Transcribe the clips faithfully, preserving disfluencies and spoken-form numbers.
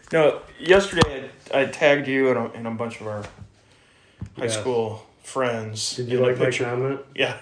No, yesterday I, I tagged you and a, and a bunch of our high Yes. school friends. Did you in a like my picture. comment? Yeah.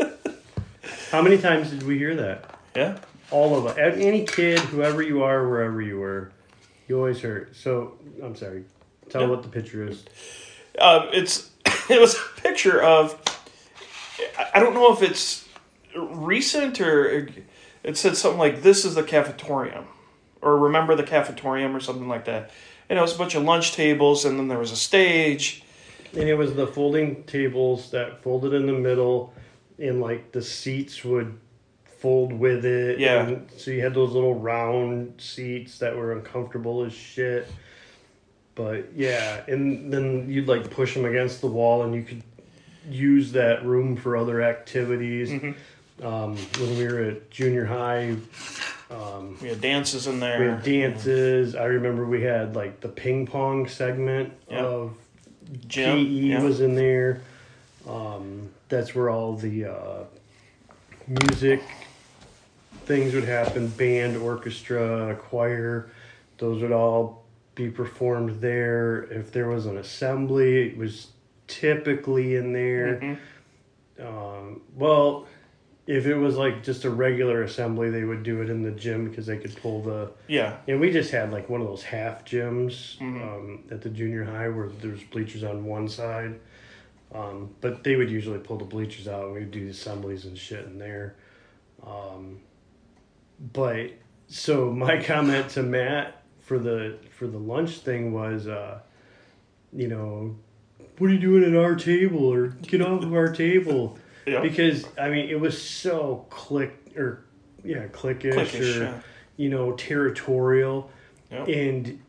How many times did we hear that? Yeah. All of us. Any kid, whoever you are, wherever you were, you always heard. So, I'm sorry. Tell Yeah. what the picture is. Um, it's it was a picture of. I- I don't know if it's recent or it said something like "This is the cafetorium," or "Remember the cafetorium" or something like that. And it was a bunch of lunch tables, and then there was a stage. And it was the folding tables that folded in the middle, and like the seats would fold with it. Yeah. And so you had those little round seats that were uncomfortable as shit. But yeah, and then you'd like push them against the wall, and you could use that room for other activities. Mm-hmm. Um, when we were at junior high, um, We had dances in there. we had dances. I remember we had like the ping pong segment Yeah. of Gym. P E Yeah. was in there. Um, that's where all the uh, music things would happen. Band, orchestra, choir. Those would all be performed there. If there was an assembly, it was typically in there. Mm-hmm. Um, well, if it was like just a regular assembly, they would do it in the gym because they could pull the. Yeah. And we just had like one of those half gyms Mhm. um, at the junior high where there's bleachers on one side. Um, but they would usually pull the bleachers out and we'd do assemblies and shit in there. Um, but so my comment to Matt for the for the lunch thing was, uh, you know, what are you doing at our table or get off of our table? Yeah. Because I mean, it was so click or yeah, cliquish, Cliquish, or yeah. you know, territorial, Yep. and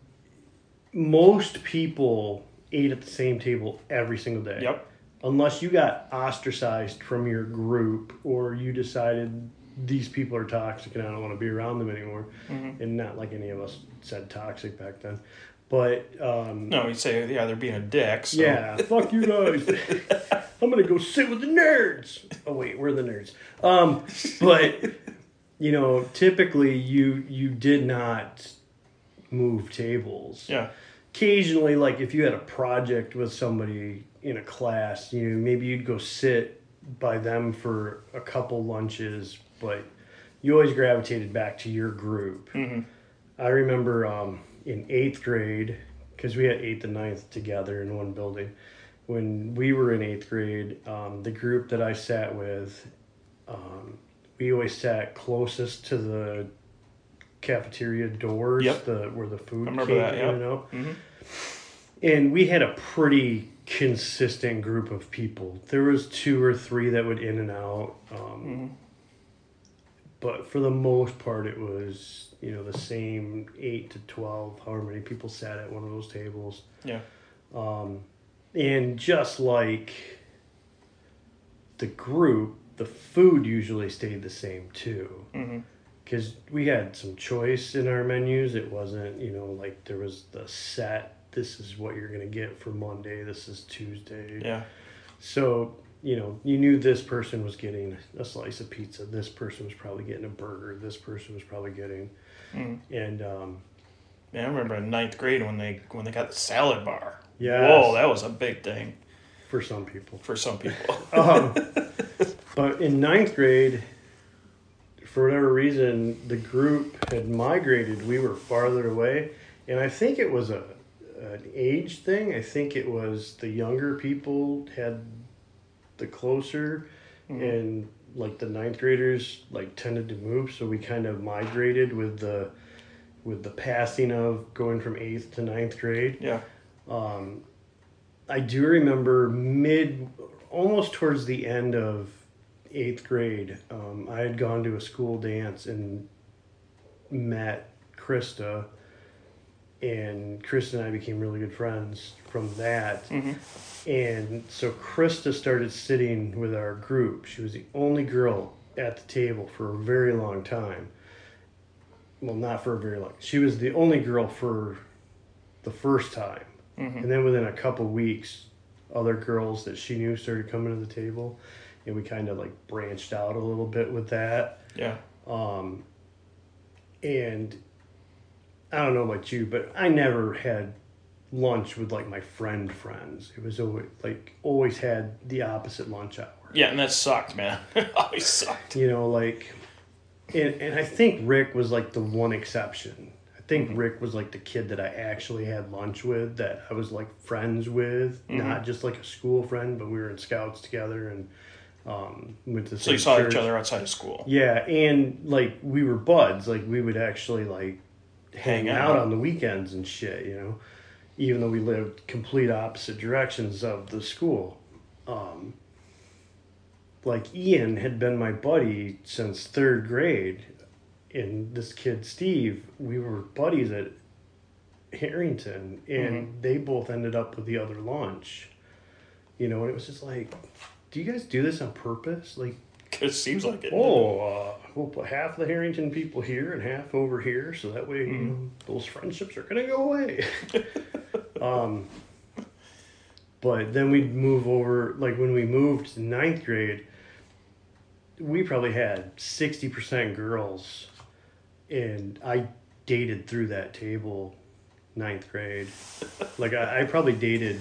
most people ate at the same table every single day. Yep. Unless you got ostracized from your group or you decided these people are toxic and I don't want to be around them anymore. Mm-hmm. And not like any of us said toxic back then. But um, No, you'd say, yeah, they're being a dick. So. yeah, fuck you guys. I'm gonna go sit with the nerds. Oh wait, we're the nerds. Um, but you know, typically you you did not move tables. Yeah. Occasionally, like if you had a project with somebody in a class, you know, maybe you'd go sit by them for a couple lunches, but you always gravitated back to your group. Mm-hmm. I remember um, in eighth grade, because we had eighth and ninth together in one building. When we were in eighth grade, um, the group that I sat with, um, we always sat closest to the cafeteria doors, Yep. the where the food I remember came that, in yep. and out. Mm-hmm. And we had a pretty consistent group of people. There was two or three that would in and out. Um, Mm-hmm. But for the most part, it was, you know, the same eight to twelve, however many people sat at one of those tables. Yeah. Um, and just like the group, the food usually stayed the same too. Mm-hmm. Because we had some choice in our menus. It wasn't, you know, like there was the set, this is what you're going to get for Monday, this is Tuesday. Yeah. So, you know, you knew this person was getting a slice of pizza, this person was probably getting a burger, this person was probably getting, Mm-hmm. and um, Yeah, I remember in ninth grade when they when they got the salad bar. Yes. Whoa, that was a big thing for some people. for some people. um, but in ninth grade, for whatever reason, the group had migrated. We were farther away, and I think it was a an age thing. I think it was the younger people had the closer, Mhm. and like the ninth graders like tended to move, so we kind of migrated with the with the passing of going from eighth to ninth grade. Yeah. Um, I do remember mid, almost towards the end of eighth grade, um, I had gone to a school dance and met Krista, and Krista and I became really good friends from that. Mm-hmm. And so Krista started sitting with our group. She was the only girl at the table for a very long time. Well, not for a very long. She was the only girl for the first time. Mm-hmm. And then within a couple weeks, other girls that she knew started coming to the table, and we kind of like branched out a little bit with that. Yeah. Um, and I don't know about you, but I never had lunch with like my friend friends. It was always like always had the opposite lunch hour. Yeah, and that sucked, man. It always sucked. You know, like, and, and I think Rick was like the one exception. I think mm-hmm. Rick was like the kid that I actually had lunch with, that I was like friends with, mm-hmm. not just like a school friend, but we were in scouts together and um, went to the So you saw church. Each other outside of school. Yeah, and like we were buds. Like we would actually like hang, hang out. out on the weekends and shit, you know, even though we lived complete opposite directions of the school. Um, like Ian had been my buddy since third grade, and this kid Steve, we were buddies at Harrington, and mm-hmm. they both ended up with the other lunch, you know, and it was just like, do you guys do this on purpose? Like, it seems like it. Oh, uh, we'll put half the Harrington people here and half over here, so that way, mm-hmm. you know, those friendships are gonna go away. um, but then we'd move over, like when we moved to ninth grade, we probably had sixty percent girls, and I dated through that table ninth grade. Like I, I probably dated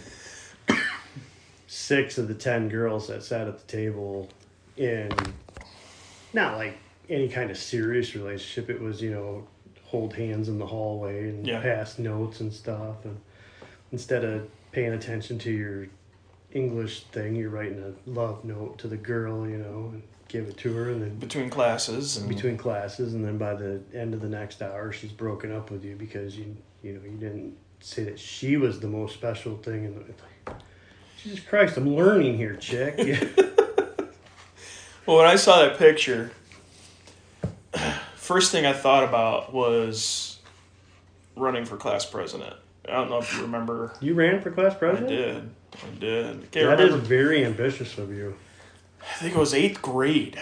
six of the ten girls that sat at the table, and not like any kind of serious relationship. It was, you know, hold hands in the hallway and yeah. pass notes and stuff. And instead of paying attention to your English thing, you're writing a love note to the girl, you know, and give it to her. And then between classes. And... Between classes. And then by the end of the next hour, she's broken up with you because, you you know, you didn't say that she was the most special thing in the... Jesus Christ, I'm learning here, chick. Yeah. Well, when I saw that picture, first thing I thought about was running for class president. I don't know if you remember. You ran for class president? I did. I did. I can't that remember. Is very ambitious of you. I think it was eighth grade.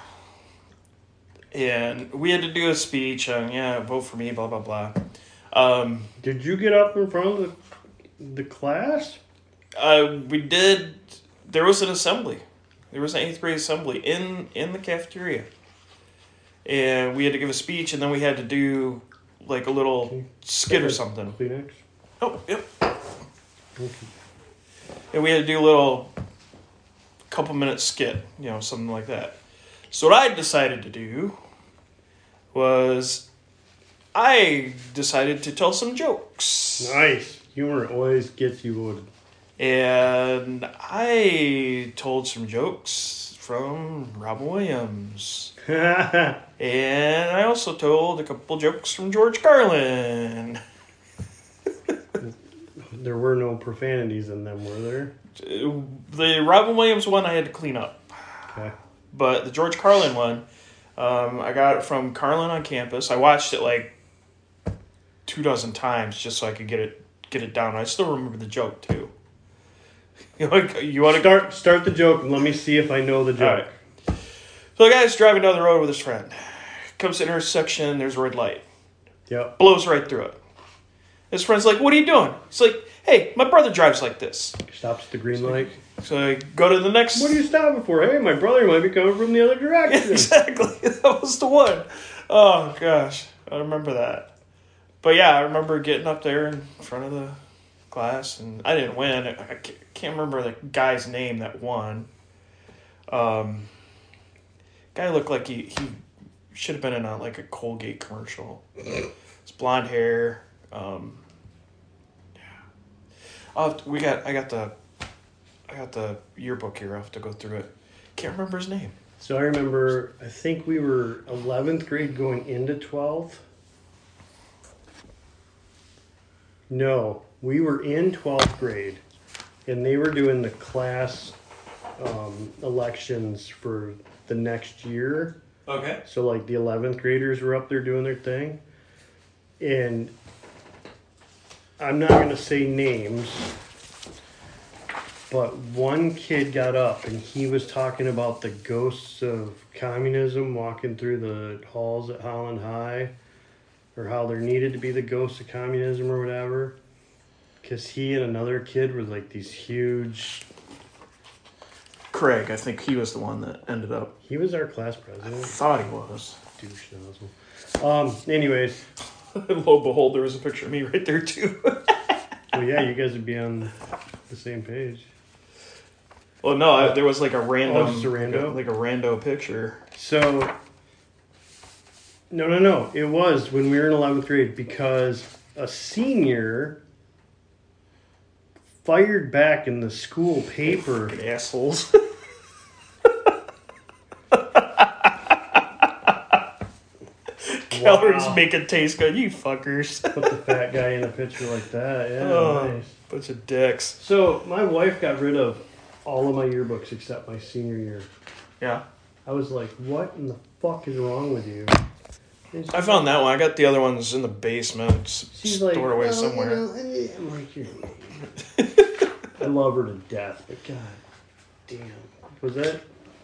And we had to do a speech on, yeah, vote for me, blah, blah, blah. Um, did you get up in front of the, the class? Uh, we did. There was an assembly. There was an eighth grade assembly in, in the cafeteria. And we had to give a speech, and then we had to do like a little skit or something. Kleenex? Oh, yep. Okay. And we had to do a little couple minute skit, you know, something like that. So what I decided to do was I decided to tell some jokes. Nice. Humor always gets you voted. And I told some jokes from Robin Williams. And I also told a couple jokes from George Carlin. There were no profanities in them, were there? The Robin Williams one I had to clean up. Okay. But the George Carlin one, um, I got it from Carlin on Campus. I watched it like two dozen times just so I could get it get it down. I still remember the joke too. You want to you want to start start the joke and let me see if I know the joke. Right. So the guy's driving down the road with his friend. Comes to an intersection. There's a red light. Yep. Blows right through it. His friend's like, "What are you doing?" He's like, "Hey, my brother drives like this." Stops at the green so, light. So I go to the next... What are you stopping for? Hey, my brother might be coming from the other direction. Yeah, exactly. That was the one. Oh, gosh. I remember that. But yeah, I remember getting up there in front of the class, and I didn't win. I can't remember the guy's name that won. Um, guy looked like he, he should have been in a, like a Colgate commercial. His blonde hair. Um, yeah. Oh, we got. I got the. I got the yearbook here. I have to go through it. Can't remember his name. So I remember. I think we were eleventh grade going into twelfth. No, we were in twelfth grade, and they were doing the class um, elections for the next year. Okay. So like the eleventh graders were up there doing their thing, and I'm not going to say names, but one kid got up and he was talking about the ghosts of communism walking through the halls at Holland High, or how there needed to be the ghosts of communism or whatever, because he and another kid were like these huge... Craig, I think he was the one that ended up... He was our class president. I thought he was. Douche nozzle. Um, anyways, lo and behold, there was a picture of me right there too. Well, yeah, you guys would be on the same page. Well, no, I, there was like a random, Oh, just a rando? like a, like a rando picture. So, no, no, no. It was when we were in eleventh grade because a senior fired back in the school paper. Fucking assholes. Calories Wow. make it taste good, you fuckers. Put the fat guy in a picture like that. Yeah, Oh, nice. bunch of dicks. So, my wife got rid of all of my yearbooks except my senior year. Yeah. I was like, what in the fuck is wrong with you? And I found that one. I got the other ones in the basement, s- she's stored like, away well, somewhere. you know, I- I'm like, you're I love her to death, but god damn. Was that?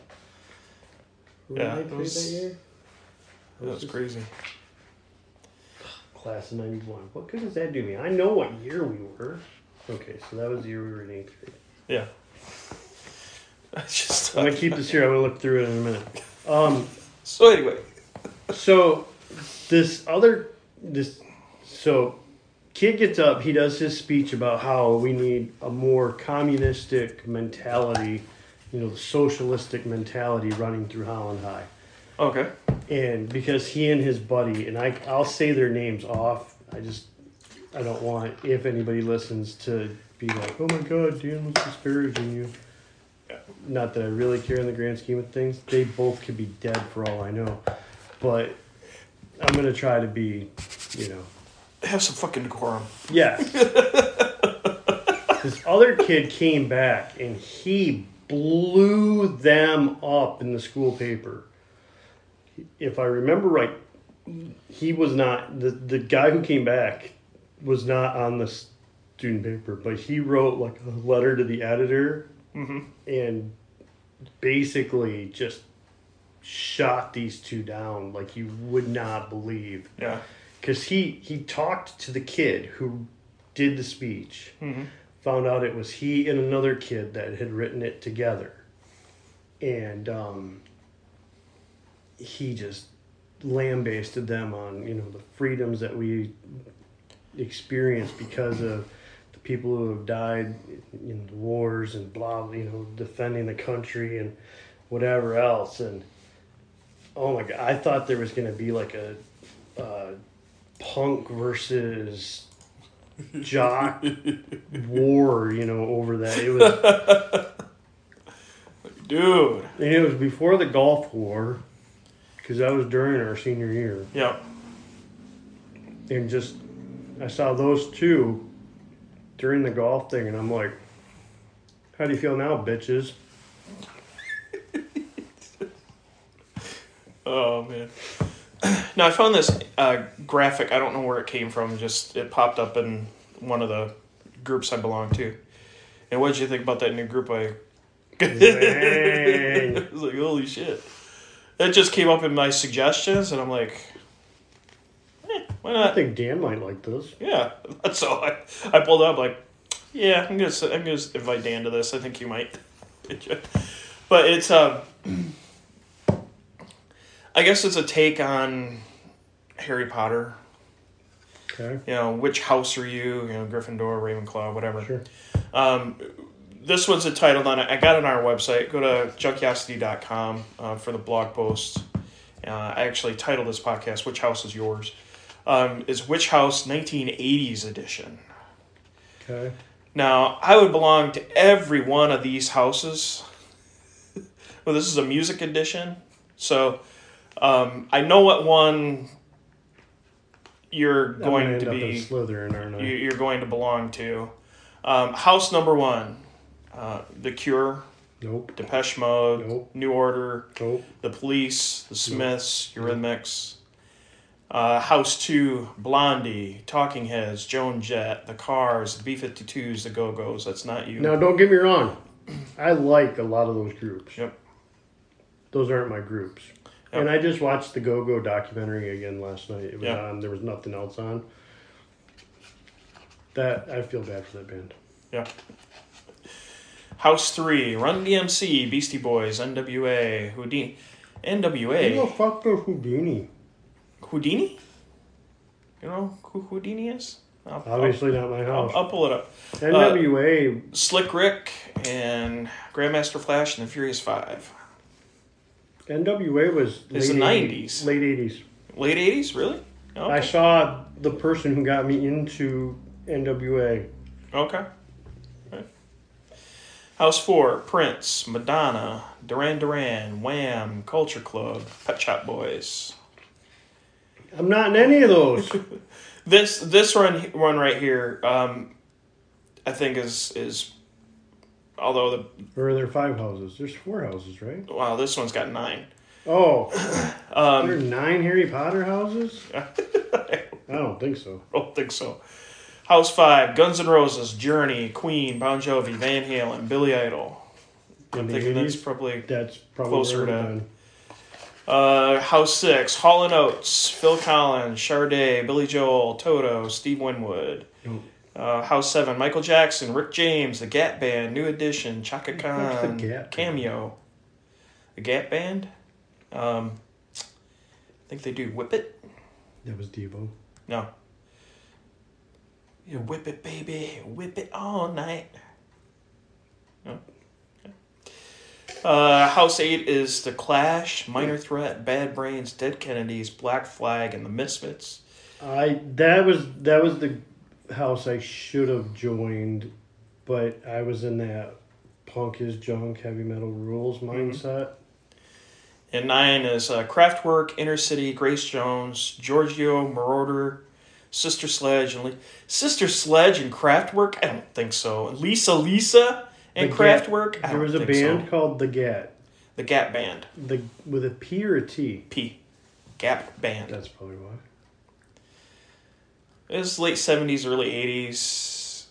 Yeah, ninth it grade was- that year? That was just- crazy. Class of ninety-one. What good does that do me? I know what year we were. Okay, so that was the year we were in eighth grade. Yeah. I just. I'm gonna keep this here. I'm gonna look through it in a minute. Um, So anyway, so this other this so kid gets up. He does his speech about how we need a more communistic mentality, you know, the socialistic mentality running through Holland High. okay. And because he and his buddy, and I, I'll say their names off. I just, I don't want, if anybody listens, to be like, oh my God, Dan was disparaging you. Yeah. Not that I really care in the grand scheme of things. They both could be dead for all I know. But I'm going to try to be, you know. Have some fucking decorum. Yeah. This other kid came back and he blew them up in the school paper. If I remember right, he was not, the, the guy who came back was not on the student paper, but he wrote like a letter to the editor Mm-hmm. and basically just shot these two down like you would not believe. Yeah. Because he, he talked to the kid who did the speech, Mm-hmm. found out it was he and another kid that had written it together. And um, he just lambasted them on, you know, the freedoms that we experience because of the people who have died in the wars and blah, you know, defending the country and whatever else. And oh my God, I thought there was going to be like a uh, punk versus jock war, you know, over that. It was, Dude. and it was before the Gulf War, because that was during our senior year. Yeah. And just, I saw those two during the golf thing, and I'm like, how do you feel now, bitches? Oh man. Now I found this uh, graphic. I don't know where it came from. Just it popped up in one of the groups I belong to. And what did you think about that new group I? I was like, holy shit! It just came up in my suggestions, and I'm like, eh, why I not? think Dan might like this. Yeah. So I, I pulled up like, yeah, I'm gonna s- I'm gonna invite Dan to this. I think he might. But it's um. I guess it's a take on Harry Potter. Okay. You know, which house are you? You know, Gryffindor, Ravenclaw, whatever. Sure. Um, this one's entitled on it. I got it on our website. Go to junkiosity dot com uh, for the blog post. Uh, I actually titled this podcast, Which House is Yours? Um, it's Which House nineteen eighties edition. Okay. Now, I would belong to every one of these houses. Well, this is a music edition. So, um, I know what one you're I'm going gonna to end up be... in Slytherin, aren't I? you- you're going to belong to. Um, house number one, uh, The Cure, Nope. Depeche Mode, Nope. New Order, Nope. The Police, The Smiths, Nope. Eurythmics. Uh, house two, Blondie, Talking Heads, Joan Jett, The Cars, The B fifty-twos, The Go-Go's. That's not you. Now, don't get me wrong. I like a lot of those groups. Yep. Those aren't my groups. Yep. And I just watched the Go-Go documentary again last night. It was Yeah. on. There was nothing else on. That I feel bad for that band. Yeah. House three, Run D M C, Beastie Boys, N W A, Houdini. N W Who the A? fuck is Houdini? Houdini? You know who Houdini is? I'll, Obviously I'll, not my I'll, house. I'll pull it up. N W A. Uh, Slick Rick and Grandmaster Flash and the Furious Five. N W A was It's late the nineties. Late eighties. Late eighties, really? Okay. I saw the person who got me into N W A. Okay. Right. House four, Prince, Madonna, Duran Duran, Wham, Culture Club, Pet Shop Boys. I'm not in any of those. This this run one right here, um, I think is is, although the Or are there five houses? There's four houses, right? wow, this one's got nine. Oh, Um, there are nine Harry Potter houses? I don't think so. I don't think so. House five, Guns N' Roses, Journey, Queen, Bon Jovi, Van Halen, Billy Idol. I'm In the thinking that's eighties? probably That's probably Closer where it to- would've been. uh, House six, Hall and Oates, Phil Collins, Sade, Billy Joel, Toto, Steve Winwood. Nope. Uh, House seven, Michael Jackson, Rick James, The Gap Band, New Edition, Chaka the fuck's The Khan, Gap Band? Cameo. The Gap Band? Um, I think they do Whip It. That was Devo. No. You whip it, baby. Whip it all night. No. Okay. Uh, House eight is The Clash, Minor Threat, Bad Brains, Dead Kennedys, Black Flag, and The Misfits. I that was that was the house I should have joined, but I was in that punk is junk, heavy metal rules mindset. And nine is uh, Kraftwerk, Inner City, Grace Jones, Giorgio Moroder, Sister Sledge, and Le- Sister Sledge and Kraftwerk. I don't think so. Lisa Lisa and The Gap- Kraftwerk. I There don't was a think band so. called The Gat. The Gap Band. The with a P or a T. P. Gap Band. That's probably why. It was late seventies, early eighties.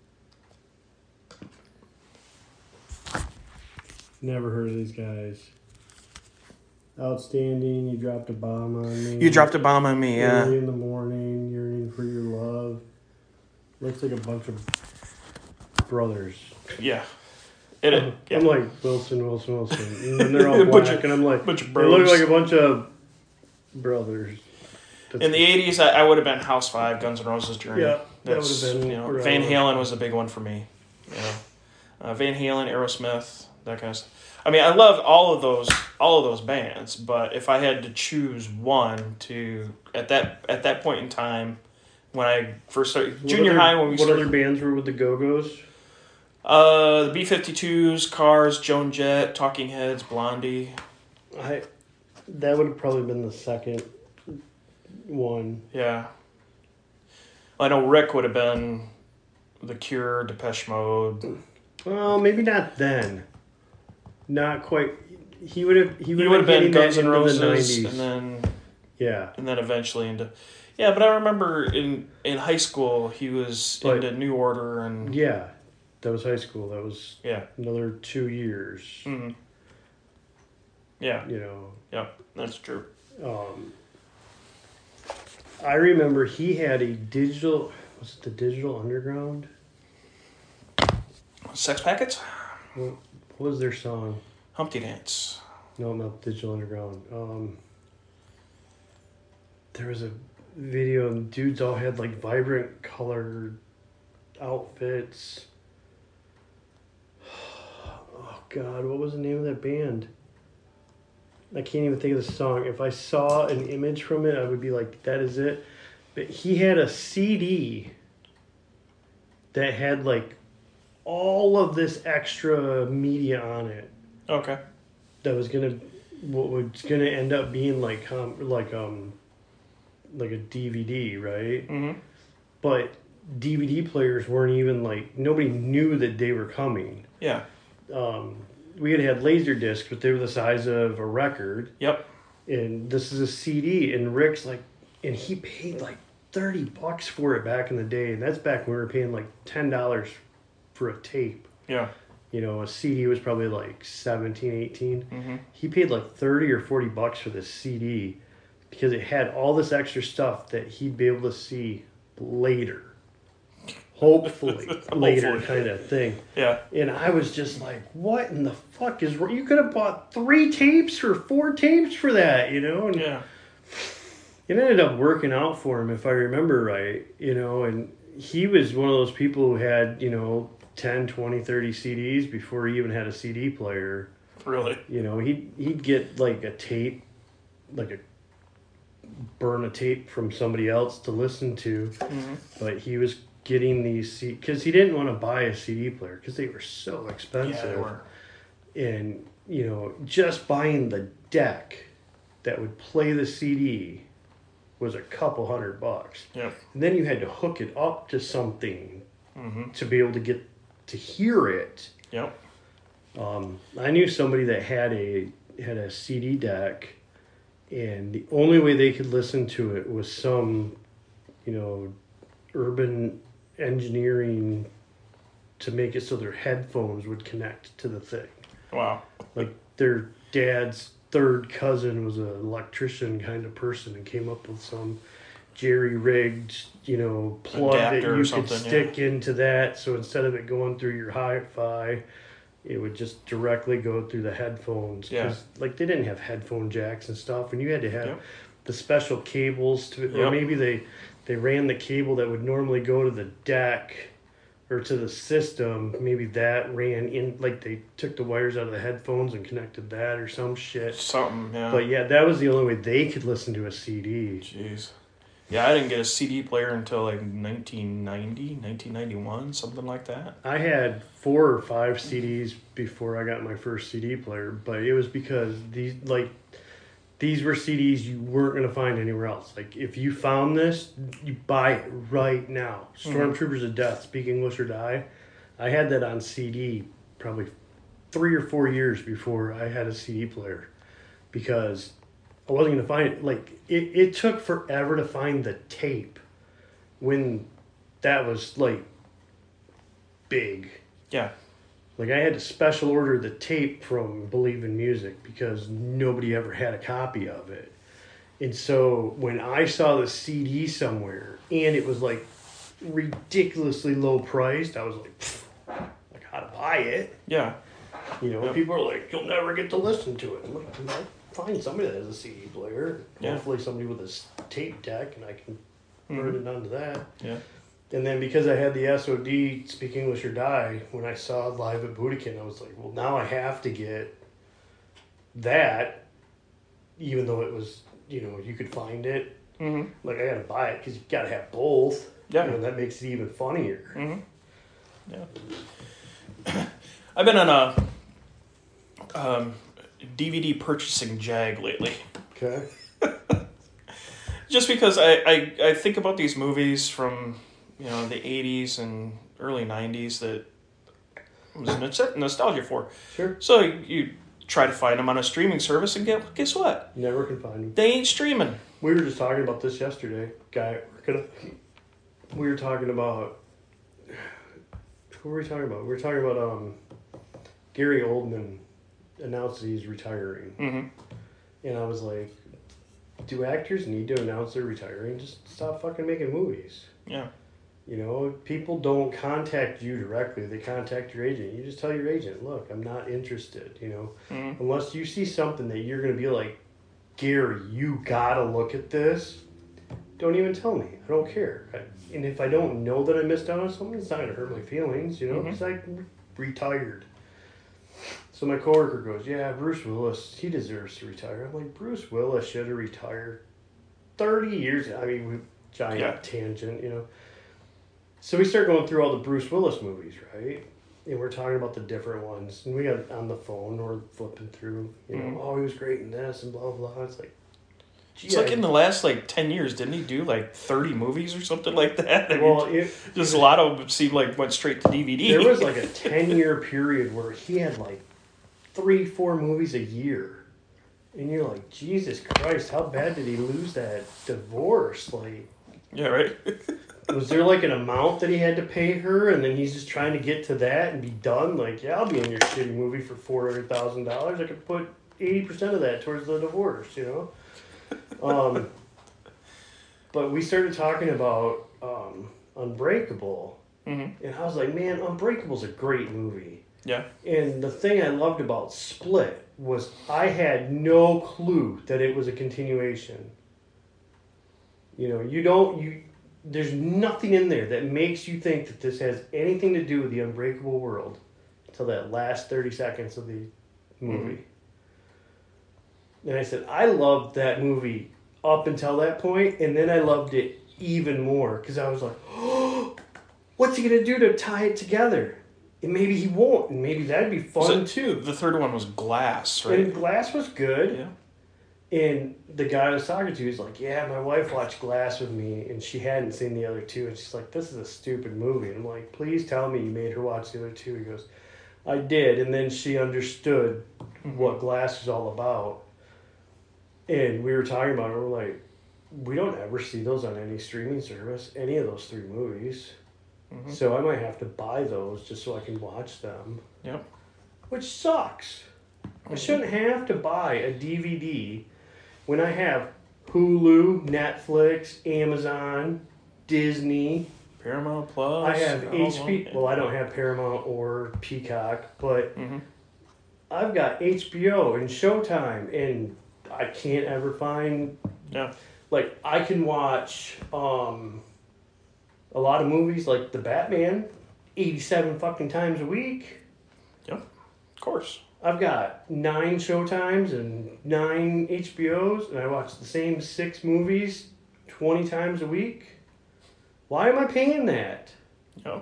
Never heard of these guys. Outstanding. You dropped a bomb on me. You dropped a bomb on me, yeah. Early in the morning, yearning for your love. Looks like a bunch of brothers. Yeah. It, it, yeah. I'm like Wilson, Wilson, Wilson, and then they're all A black, bunch of- and I'm like, bunch of they look bros. like a bunch of brothers. That's In the eighties, I, I would have been House five, Guns N' Roses, Journey. Yeah, that That's, would've been you know, where I Van was. Halen was a big one for me. You know, uh, Van Halen, Aerosmith, that kind of stuff. I mean, I loved all of those, all of those bands. But if I had to choose one to at that at that point in time, when I first started What junior other- high, when we what started, other bands were with the Go-Go's? uh, the B fifty-twos, Cars, Joan Jett, Talking Heads, Blondie. I that would have probably been the second one. Yeah. I know Rick would have been The Cure, Depeche Mode. Well, maybe not then. Not quite. He would have. He would He would have been getting that Guns N' into the Roses, nineties. and then Yeah. and then eventually into. Yeah, but I remember in in high school he was But- into New Order and Yeah. That was high school. That was yeah, another two years. hmm yeah, You know. yeah, that's true. Um, I remember he had a digital. Was it the Digital Underground? Sex Packets, What, what was their song? Humpty Dance. No, not Digital Underground. Um, there was a video and dudes all had like vibrant colored outfits. Oh God, what was the name of that band? I can't even think of the song. If I saw an image from it, I would be like, that is it. But he had a C D that had like all of this extra media on it Okay. that was gonna what was gonna end up being like um like um like a D V D, right? Mm-hmm. But D V D players weren't even like nobody knew that they were coming. Yeah. Um, we had had laser discs, but they were the size of a record. Yep. And this is a C D, and Rick's like, and he paid like thirty bucks for it back in the day, and that's back when we were paying like ten dollars for a tape. Yeah. You know, a C D was probably like seventeen, eighteen. Mm-hmm. He paid like thirty or forty bucks for this C D because it had all this extra stuff that he'd be able to see later. Hopefully, later Hopefully. kind of thing. Yeah. And I was just like, what in the fuck is wrong? You could have bought three tapes or four tapes for that, you know? And Yeah. it ended up working out for him, if I remember right, you know, and he was one of those people who had, you know, ten, twenty, thirty C Ds before he even had a C D player. Really? You know, he'd, he'd get like a tape, like a burn a tape from somebody else to listen to, Mm-hmm. but he was getting these C because he didn't want to buy a C D player because they were so expensive. Yeah, they were. And, you know, just buying the deck that would play the C D was a couple hundred bucks. Yep. And then you had to hook it up to something Mm-hmm. to be able to get to hear it. Yep. Um, I knew somebody that had a had a C D deck, and the only way they could listen to it was some, you know, urban engineering to make it so their headphones would connect to the thing. Wow. Like their dad's third cousin was an electrician kind of person and came up with some jerry-rigged, you know, plug Adapter that or you could something, stick into that. So instead of it going through your hi-fi, it would just directly go through the headphones. Yeah. 'Cause, like, they didn't have headphone jacks and stuff, and you had to have Yep. the special cables to it. Or Yep. maybe they, they ran the cable that would normally go to the deck or to the system. Maybe that ran in, like they took the wires out of the headphones and connected that or some shit. Something, yeah. But yeah, that was the only way they could listen to a C D. Jeez. Yeah, I didn't get a C D player until like nineteen ninety, nineteen ninety-one, something like that. I had four or five C Ds before I got my first C D player, but it was because these like these were C Ds you weren't gonna find anywhere else. Like if you found this, you buy it right now. Stormtroopers of Death, Speak English or Die. I had that on C D probably three or four years before I had a C D player because I wasn't gonna find it. Like it, it took forever to find the tape when that was like big. Yeah. Like I had to special order the tape from Believe in Music because nobody ever had a copy of it. And so when I saw the C D somewhere and it was like ridiculously low priced, I was like, "Pfft, I gotta buy it." Yeah. You know, Yep. people are like, "You'll never get to listen to it." I'm like, "I'll find somebody that has a C D player. Yeah. Hopefully somebody with a s- tape deck and I can burn Mhm. it onto that." Yeah. And then because I had the S O D, Speak English or Die, when I saw it live at Budokan, I was like, well, now I have to get that, even though it was, you know, you could find it. Mm-hmm. Like, I got to buy it because you got to have both. Yeah. You know, that makes it even funnier. Mm-hmm. Yeah. I've been on a um, D V D purchasing jag lately. Okay. Just because I, I, I think about these movies from, you know, the eighties and early nineties that was nos- nostalgia for. Sure. So you, you try to find them on a streaming service and get, guess what? Never can find them. They ain't streaming. We were just talking about this yesterday. Guy at work. We were talking about. Who were we talking about? We were talking about um, Gary Oldman announced that he's retiring. Mm-hmm. And I was like, do actors need to announce they're retiring? Just stop fucking making movies. Yeah. You know, people don't contact you directly. They contact your agent. You just tell your agent, look, I'm not interested, you know. Mm-hmm. Unless you see something that you're going to be like, Gary, you got to look at this. Don't even tell me. I don't care. I, and if I don't know that I missed out on something, it's not going to hurt my feelings, you know, because Mm-hmm. I retired. So my coworker goes, yeah, Bruce Willis, he deserves to retire. I'm like, Bruce Willis should have retired thirty years. I mean, we, giant Yeah. tangent, you know. So we start going through all the Bruce Willis movies, right? And we're talking about the different ones. And we got on the phone, or flipping through, you know, Mhm. oh, he was great in this and blah, blah. It's like, gee, It's like I- in the last like ten years, didn't he do like thirty movies or something like that? I mean, well, it, just a lot of them seemed like went straight to D V D. there was like a ten-year period where he had like three, four movies a year. And you're like, Jesus Christ, how bad did he lose that divorce? Like, Yeah, right? was there like an amount that he had to pay her and then he's just trying to get to that and be done? Like, yeah, I'll be in your shitty movie for four hundred thousand dollars. I could put eighty percent of that towards the divorce, you know? Um, but we started talking about um, Unbreakable. Mm-hmm. And I was like, man, Unbreakable's a great movie. Yeah. And the thing I loved about Split was I had no clue that it was a continuation. You know, you don't you. There's nothing in there that makes you think that this has anything to do with the Unbreakable World until that last thirty seconds of the movie. Mm-hmm. And I said, I loved that movie up until that point, and then I loved it even more because I was like, oh, what's he going to do to tie it together? And maybe he won't, and maybe that'd be fun it, too. The third one was Glass, right? And Glass was good. Yeah. And the guy I was talking to was like, yeah, my wife watched Glass with me, and she hadn't seen the other two. And she's like, this is a stupid movie. And I'm like, please tell me you made her watch the other two. He goes, I did. And then she understood mm-hmm. what Glass was all about. And we were talking about it. We're like, we don't ever see those on any streaming service, any of those three movies. Mm-hmm. So I might have to buy those just so I can watch them. Yep. Which sucks. Mm-hmm. I shouldn't have to buy a D V D when I have Hulu, Netflix, Amazon, Disney, Paramount Plus. I have H B O. Well, I don't have Paramount or Peacock, but mm-hmm. I've got H B O and Showtime, and I can't ever find. Yeah. Like I can watch um, a lot of movies, like The Batman, eighty-seven fucking times a week. Yep. Of course. I've got nine Showtimes and nine H B Os, and I watch the same six movies twenty times a week. Why am I paying that? No.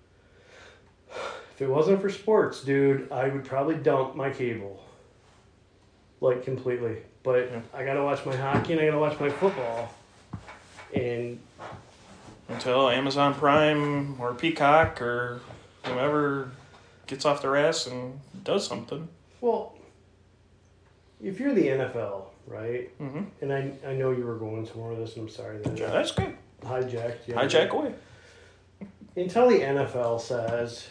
If it wasn't for sports, dude, I would probably dump my cable. Like, completely. But yeah. I gotta watch my hockey and I gotta watch my football. And... until Amazon Prime or Peacock or whoever gets off their ass and does something. Well, if you're the N F L, right? Mm-hmm. And I I know you were going somewhere with this, and I'm sorry that yeah, that's good. Hijacked. Yeah, Hijack away. Until the N F L says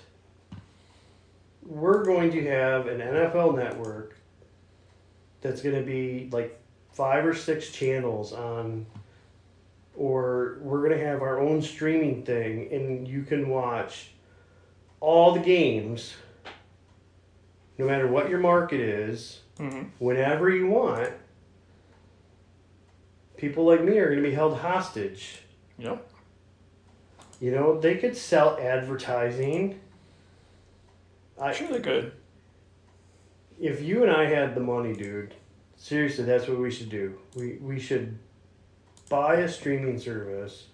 we're going to have an N F L network that's going to be like five or six channels on, or we're going to have our own streaming thing, and you can watch all the games, no matter what your market is, mm-hmm. whenever you want. People like me are going to be held hostage. Yep. You know, they could sell advertising. I, sure they could. If you and I had the money, dude, seriously, that's what we should do. We we should buy a streaming service,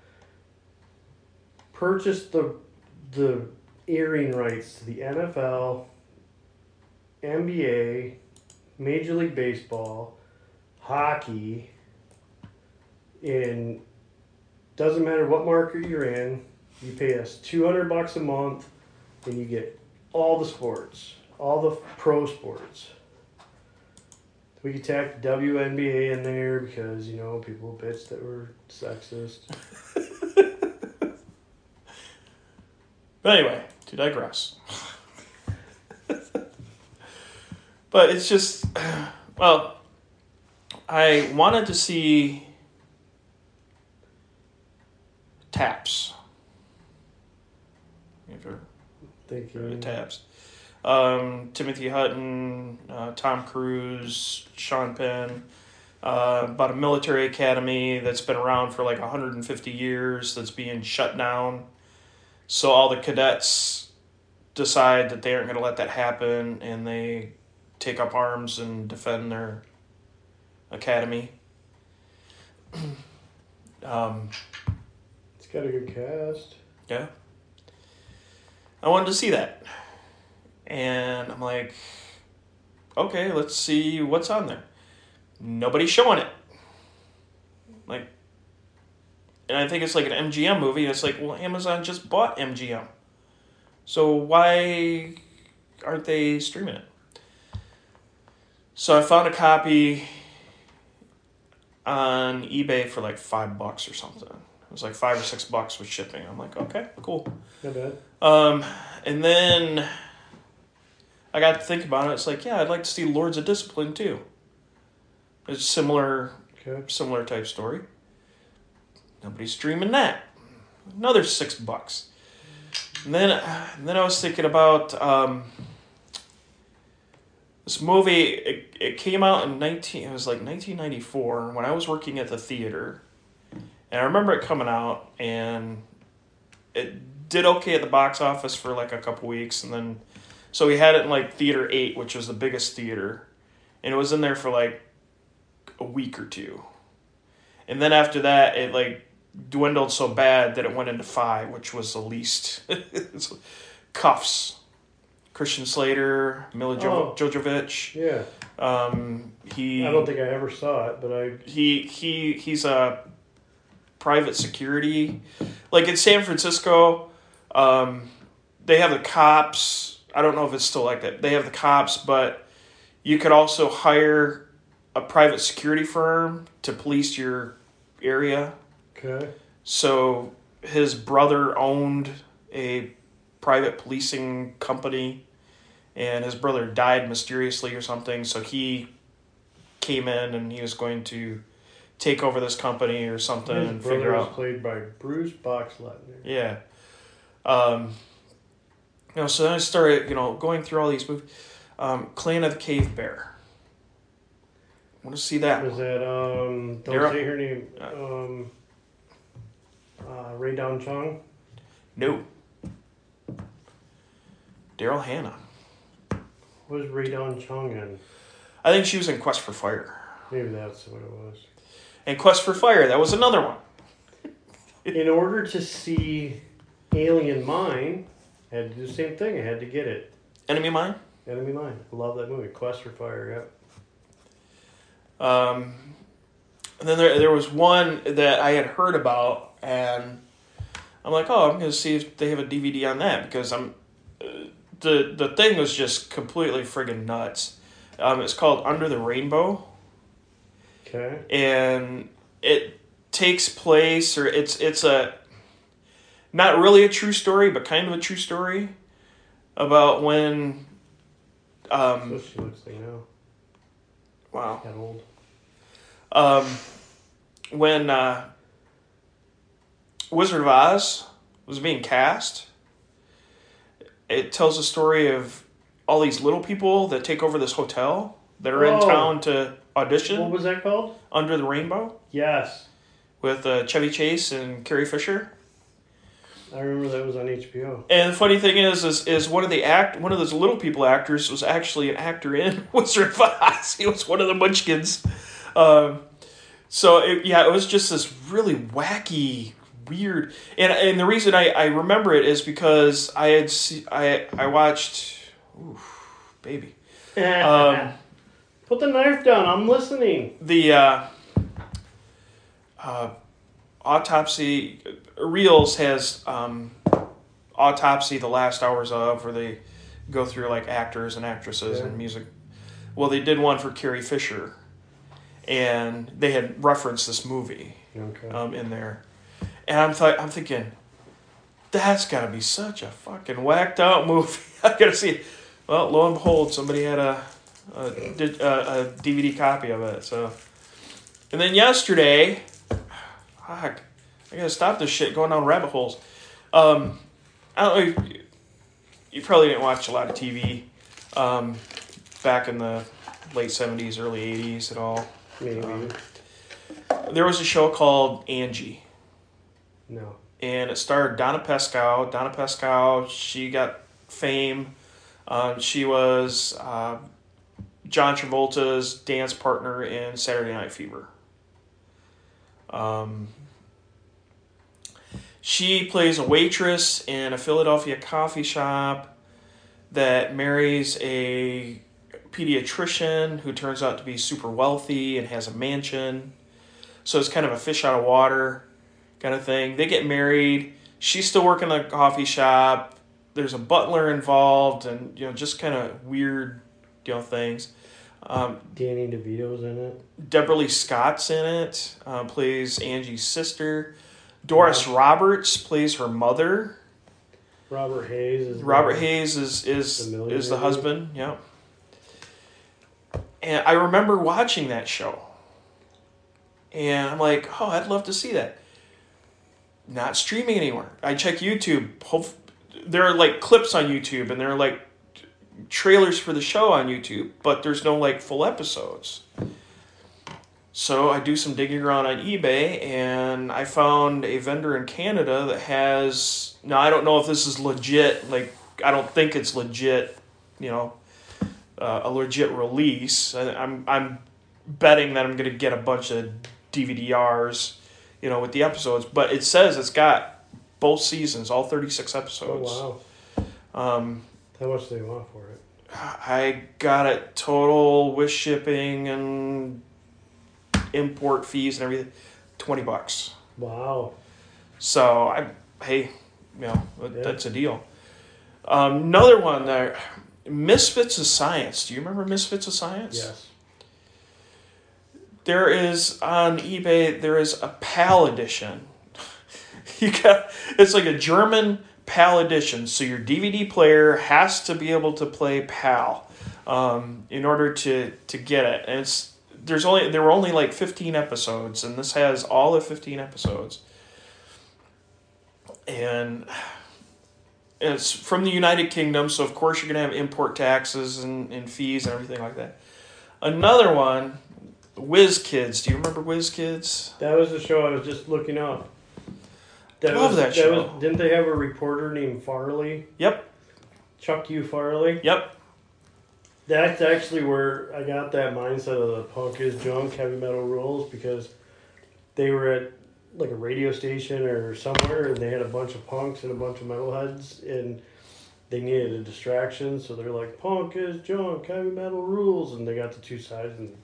purchase the the airing rights to the N F L, N B A, Major League Baseball, hockey, and doesn't matter what market you're in, you pay us two hundred bucks a month and you get all the sports, all the pro sports. We could tack the W N B A in there because, you know, people bitch that we're sexist. But anyway, to digress. But it's just, well, I wanted to see Taps. If you're Thank you. Taps. Um, Timothy Hutton, uh, Tom Cruise, Sean Penn, uh, about a military academy that's been around for like one hundred fifty years that's being shut down. So all the cadets decide that they aren't going to let that happen, and they take up arms and defend their academy. um, it's got a good cast. Yeah. I wanted to see that. And I'm like, okay, let's see what's on there. Nobody's showing it. Like, and I think it's like an M G M movie, and it's like, well, Amazon just bought M G M. So why aren't they streaming it? So I found a copy on eBay for like five bucks or something. It was like five or six bucks with shipping. I'm like, okay, cool. Not bad. Um, and then I got to think about it. It's like, yeah, I'd like to see Lords of Discipline too. It's similar, okay. similar type story. Nobody's streaming that. Another six bucks. And then, and then I was thinking about um, this movie. It, it came out in nineteen. It was like nineteen ninety-four when I was working at the theater, And I remember it coming out, and it did okay at the box office for like a couple weeks, and then so we had it in like Theater eight, which was the biggest theater, and it was in there for like a week or two. And then after that, it like dwindled so bad that it went into five, which was the least. Cuffs. Christian Slater, Mila jo- Oh. Jovovich. Yeah. Um, he. I don't think I ever saw it, but I. He he he's a private security, like in San Francisco. Um, they have the cops. I don't know if it's still like that. They have the cops, but you could also hire a private security firm to police your area. Okay. So his brother owned a private policing company, and his brother died mysteriously or something. So he came in and he was going to take over this company or something His and brother figure was out. played by Bruce Boxleitner. Yeah. Um, you know, so then I started, you know, going through all these movies. Um, Clan of the Cave Bear. I want to see that. Was that um? Don't Daryl- say her name. Um. Uh, Ray Down Chung. No. Daryl Hannah. What was Ray Down Chung in? I think she was in Quest for Fire. Maybe that's what it was. And Quest for Fire, that was another one. In order to see Alien Mine, I had to do the same thing. I had to get it. Enemy Mine? Enemy Mine. I love that movie. Quest for Fire. Yep. Um, and then there there was one that I had heard about, and I'm like, oh, I'm going to see if they have a D V D on that, because I'm uh, the the thing was just completely friggin' nuts. Um, it's called Under the Rainbow, Okay. and it takes place, or it's it's a not really a true story, but kind of a true story about when. Um, So she looks like now. wow. Got old. Um, when uh, Wizard of Oz was being cast, it tells a story of all these little people that take over this hotel that are in Oh. town to audition. What was that called? Under the Rainbow Yes. with uh, Chevy Chase and Carrie Fisher. I remember that was on H B O. And the funny thing is, is, is one of the act, one of those little people actors was actually an actor in Wizard of Oz. He was one of the Munchkins. Um, so it, yeah, it was just this really wacky, weird, and and the reason I, I remember it is because I had see, I I watched, oof, baby, um, Put the knife down. I'm listening. the uh, uh, autopsy. Reels has um, autopsy the last hours of, where they go through like actors and actresses Yeah. and music. Well, they did one for Carrie Fisher, and they had referenced this movie Okay. um, in there, and I'm th- I'm thinking, that's got to be such a fucking whacked out movie. I gotta see it. Well, lo and behold, somebody had a a, di- a a D V D copy of it. So, and then yesterday, fuck, I gotta stop this shit going down rabbit holes. Um, I don't know. If, you probably didn't watch a lot of T V um, back in the late seventies, early eighties at all. Maybe. Um, there was a show called Angie, No. and it starred Donna Pescow. Donna Pescow, she got fame. Um, she was uh, John Travolta's dance partner in Saturday Night Fever. Um, she plays a waitress in a Philadelphia coffee shop that marries a pediatrician who turns out to be super wealthy and has a mansion. So it's kind of a fish out of water kind of thing. They get married. She's still working the coffee shop. There's a butler involved, and you know, just kind of weird, you know, things. Um, Danny DeVito's in it. Deborah Lee Scott's in it. Uh, plays Angie's sister. Doris Roberts plays her mother. Robert Hayes is. Robert the- Hayes is is The is millionaire the dude? husband. Yeah. And I remember watching that show. And I'm like, oh, I'd love to see that. Not streaming anywhere. I check YouTube. Hope, there are like clips on YouTube, and there are like trailers for the show on YouTube, but there's no like full episodes. So I do some digging around on eBay, and I found a vendor in Canada that has. Now I don't know if this is legit. Like I don't think it's legit. You know, uh, a legit release. I, I'm I'm betting that I'm gonna get a bunch of D V D Rs. You know, with the episodes, but it says it's got both seasons, all thirty-six episodes. Oh wow! Um, How much do they want for it? I got it total with shipping and import fees and everything, twenty bucks. Wow. So I, hey, you know, yeah. That's a deal. Um, another one there, Misfits of Science. Do you remember Misfits of Science? Yes. There is on eBay. There is a PAL edition. You got it's like a German PAL edition. So your D V D player has to be able to play PAL um, in order to to get it. And it's there's only there were only like fifteen episodes, and this has all the fifteen episodes. And it's from the United Kingdom, so of course you're gonna have import taxes and, and fees and everything like that. Another one, Whiz Kids. Do you remember Whiz Kids? That was the show I was just looking up. That Love was, that show. Was, didn't they have a reporter named Farley? Yep. Chuck U. Farley? Yep. That's actually where I got that mindset of the punk is junk, heavy metal rules, because they were at like a radio station or somewhere, and they had a bunch of punks and a bunch of metalheads, and they needed a distraction, so they're like, punk is junk, heavy metal rules, and they got the two sides, and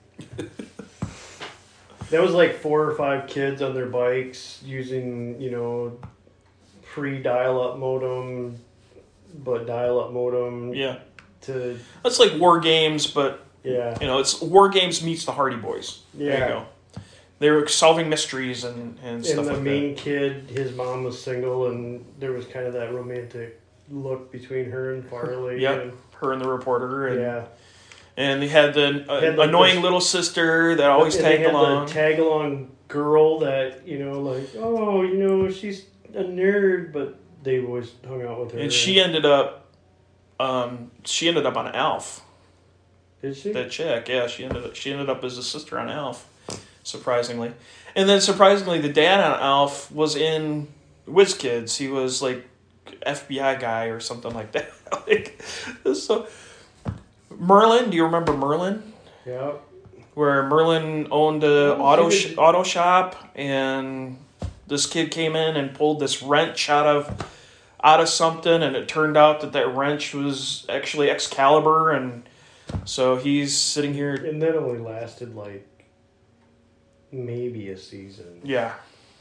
that was like four or five kids on their bikes using, you know, pre-dial-up modem, but dial-up modem. Yeah. To That's like War Games, but yeah, you know, it's War Games meets the Hardy Boys. Yeah. There you go. They were solving mysteries and, and stuff and the like main that. kid, his mom was single, and there was kind of that romantic look between her and Farley. Yep, and, her and the reporter. And, yeah. And they had the uh, had like annoying this, little sister that always and tagged they had along. The tag along girl that, you know, like, oh, you know, she's a nerd, but they always hung out with her. And she ended up, um, she ended up on Alf. Did she? That chick, yeah, she ended up, she ended up as a sister on Alf, surprisingly. And then surprisingly, the dad on Alf was in Whiz Kids. He was like F B I guy or something like that. Like, so. Merlin, do you remember Merlin? Yeah. Where Merlin owned a Oh, auto she sh- auto shop, and this kid came in and pulled this wrench out of out of something, and it turned out that that wrench was actually Excalibur, and so he's sitting here. And that only lasted like maybe a season. Yeah.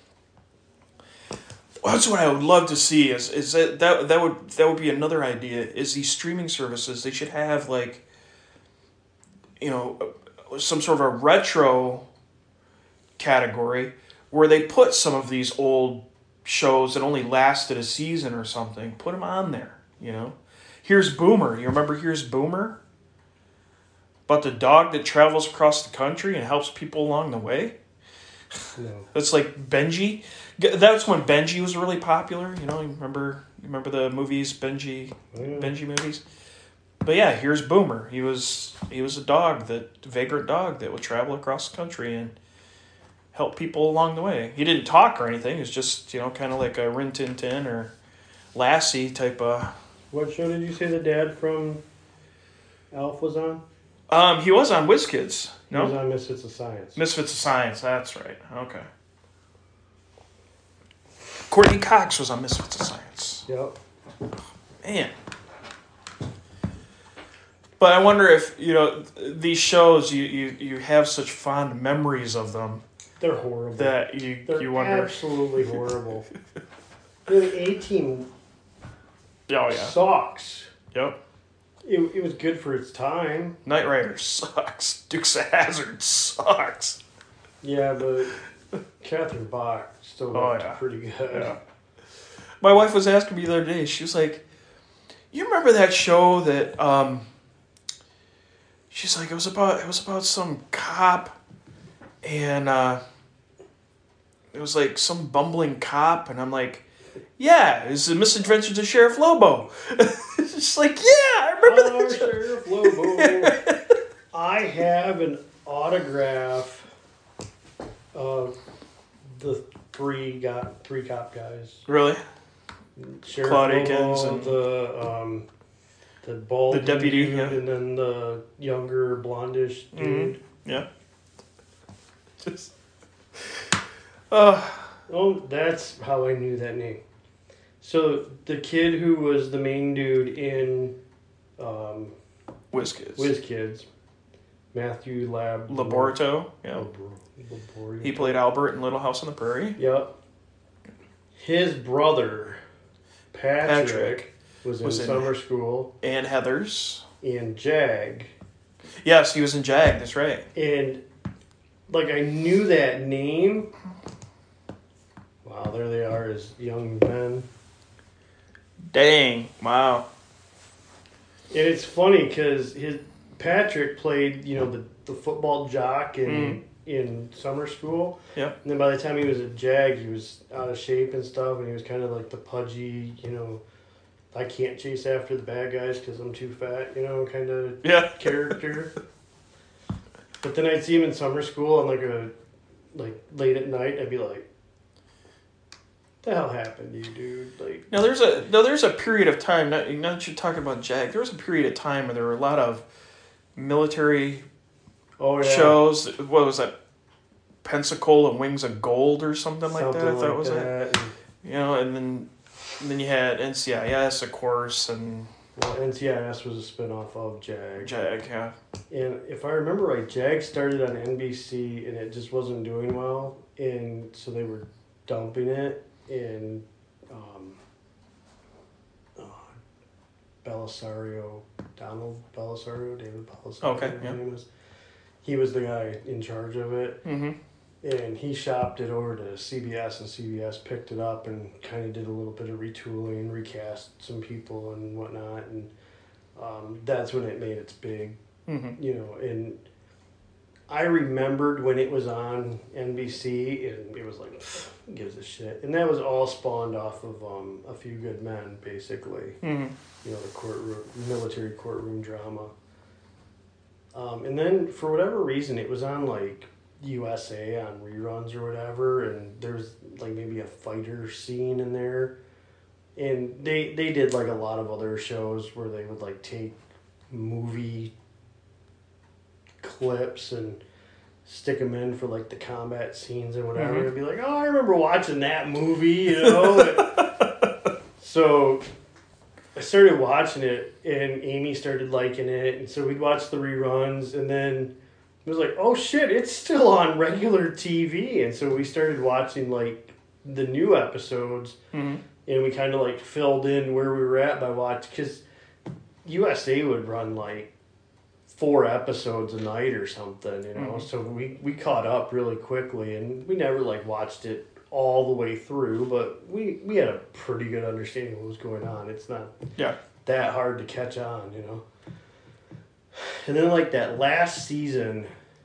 Well, that's what I would love to see. Is is that, that that would that would be another idea? Is these streaming services, they should have like, you know, some sort of a retro category where they put some of these old shows that only lasted a season or something. Put them on there. You know, Here's Boomer. You remember Here's Boomer? About the dog that travels across the country and helps people along the way. No. That's like Benji. That's when Benji was really popular. You know, you remember you remember the movies, Benji, Oh, yeah. Benji movies. But yeah, here's Boomer. He was he was a dog, that vagrant dog that would travel across the country and help people along the way. He didn't talk or anything. He was just, you know, kind of like a Rin Tin Tin or Lassie type of. What show did you say the dad from Alf was on? Um, he was on Whiz Kids. He No, was on Misfits of Science. Misfits of Science. That's right. Okay. Courtney Cox was on Misfits of Science. Yep. Man. But I wonder if, you know, these shows, you, you, you have such fond memories of them They're horrible. that you They're you wonder. absolutely horrible. The A-Team Oh, yeah. sucks. Yep. It, it was good for its time. Knight Rider sucks. Dukes of Hazzard sucks. Yeah, but Catherine Bach still Oh, looked yeah. pretty good. Yeah. My wife was asking me the other day, she was like, you remember that show that, um, she's like, it was about, it was about some cop, and, uh, it was like some bumbling cop, and I'm like, yeah, it's the Misadventures of Sheriff Lobo. It's just like, yeah, I remember Oh, that show. Sheriff Lobo. I have an autograph Uh, the three got three cop guys. Really? Sheriff Claude Lobo, Akins and the um, the bald the deputy, dude, yeah. and then the younger blondish dude. Mm-hmm. Yeah. Just. Uh, Oh, that's how I knew that name. So the kid who was the main dude in um, WizKids. WizKids, Matthew Lab Laborto. Yeah. Labor- Laborio. He played Albert in Little House on the Prairie. Yep. His brother, Patrick, Patrick was in was in- summer school, And Heathers. and Jag. Yes, he was in Jag. That's right. And, like, I knew that name. Wow, there they are as young men. Dang. Wow. And it's funny because his Patrick played, you know, the, the football jock in Mm. in summer school. Yep. And then by the time he was at Jag, he was out of shape and stuff, and he was kind of like the pudgy, you know, I can't chase after the bad guys because I'm too fat, you know, kind of Yeah. character. But then I'd see him in summer school, and like a like late at night, I'd be like, "The hell happened to you, dude?" Like, Now there's a no, there's a period of time. Not, not that you're talking about Jag. There was a period of time where there were a lot of military oh yeah, shows. What was that? Pensacola and Wings of Gold or something, like something that. I thought like was it. that. You know, and then and then you had N C I S, of course, and Well, N C I S was a spinoff of Jag. Jag. Yeah. And if I remember right, Jag started on N B C and it just wasn't doing well, and so they were dumping it. And um, uh, Belisario, Donald Belisario, David Belisario, Okay, his yeah. name was. He was the guy in charge of it, Mm-hmm. and he shopped it over to C B S, and C B S picked it up and kind of did a little bit of retooling, recast some people and whatnot, and um, that's when it made its big. Mm-hmm. You know, and I remembered when it was on N B C, and it was like, "Pfft, who gives a shit?" And that was all spawned off of um, A Few Good Men, basically. Mm-hmm. You know, the courtroom, military courtroom drama. Um, and then, for whatever reason, it was on, like, U S A on reruns or whatever, and there was, like, maybe a fighter scene in there. And they, they did, like, a lot of other shows where they would, like, take movie clips and stick them in for like the combat scenes and whatever. Mhm. And be like, oh, I remember watching that movie, you know. So I started watching it, and Amy started liking it, and so we'd watch the reruns, and then it was like, oh shit, it's still on regular T V, and so we started watching like the new episodes, Mm-hmm. and we kind of like filled in where we were at by watching, because U S A would run like four episodes a night or something, you know. Mhm. So we, we caught up really quickly, and we never like watched it all the way through, but we, we had a pretty good understanding of what was going on. It's not Yeah. that hard to catch on, you know. And then like that last season,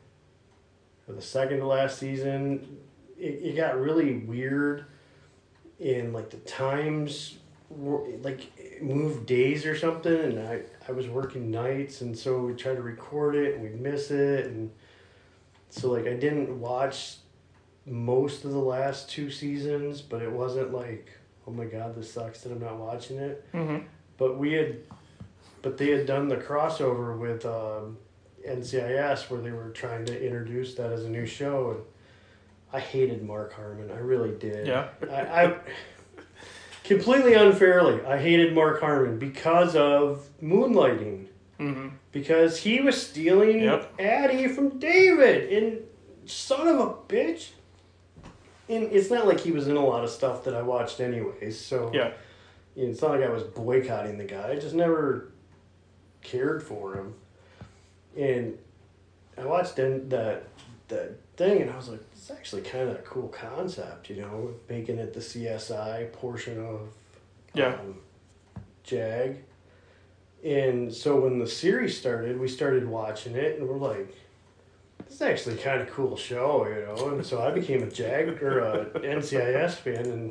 or the second to last season, it, it got really weird, and like the times were, like it moved days or something, and I, I was working nights, and so we tried to record it and we'd miss it, and so like I didn't watch most of the last two seasons, but it wasn't like, oh my god, this sucks that I'm not watching it. Mm-hmm. But we had, but they had done the crossover with um, N C I S where they were trying to introduce that as a new show, and I hated Mark Harmon. I really did. Yeah. I, I completely unfairly, I hated Mark Harmon because of Moonlighting, Mm-hmm. because he was stealing Yep. Addie from David, and son of a bitch. And it's not like he was in a lot of stuff that I watched anyways, so Yeah. you know, it's not like I was boycotting the guy. I just never cared for him. And I watched in that that thing, and I was like, it's actually kind of a cool concept, you know, making it the C S I portion of Yeah. um, Jag. And so when the series started, we started watching it, and we're like, this is actually kind of cool show, you know. And so I became a Jag or a N C I S fan, and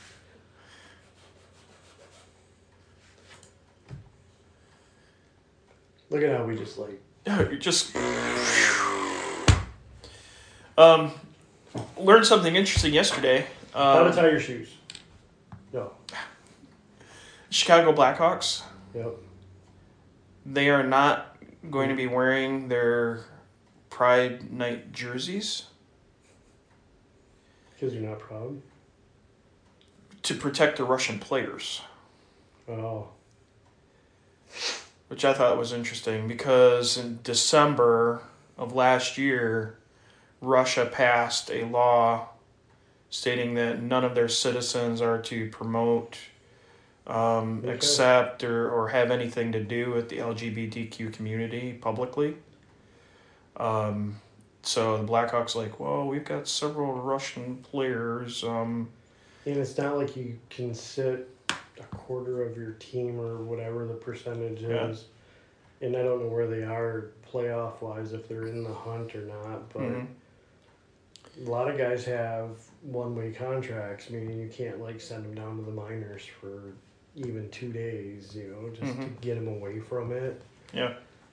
look at how we just like Yeah, you just. Um, learned something interesting yesterday. Um, How to tie your shoes. No. Chicago Blackhawks. Yep. They are not going to be wearing their Pride Night jerseys. Because you're not proud? To protect the Russian players. Oh. Which I thought was interesting because in December of last year, Russia passed a law stating that none of their citizens are to promote, um, Okay. accept, or, or have anything to do with the L G B T Q community publicly. Um, so the Blackhawks like, well, we've got several Russian players. Um, And it's not like you can sit a quarter of your team or whatever the percentage Yeah. is. And I don't know where they are playoff wise, if they're in the hunt or not, but mhm. a lot of guys have one way contracts, meaning you can't like send them down to the minors for even two days, you know, just to Mhm. get them away from it. Yeah.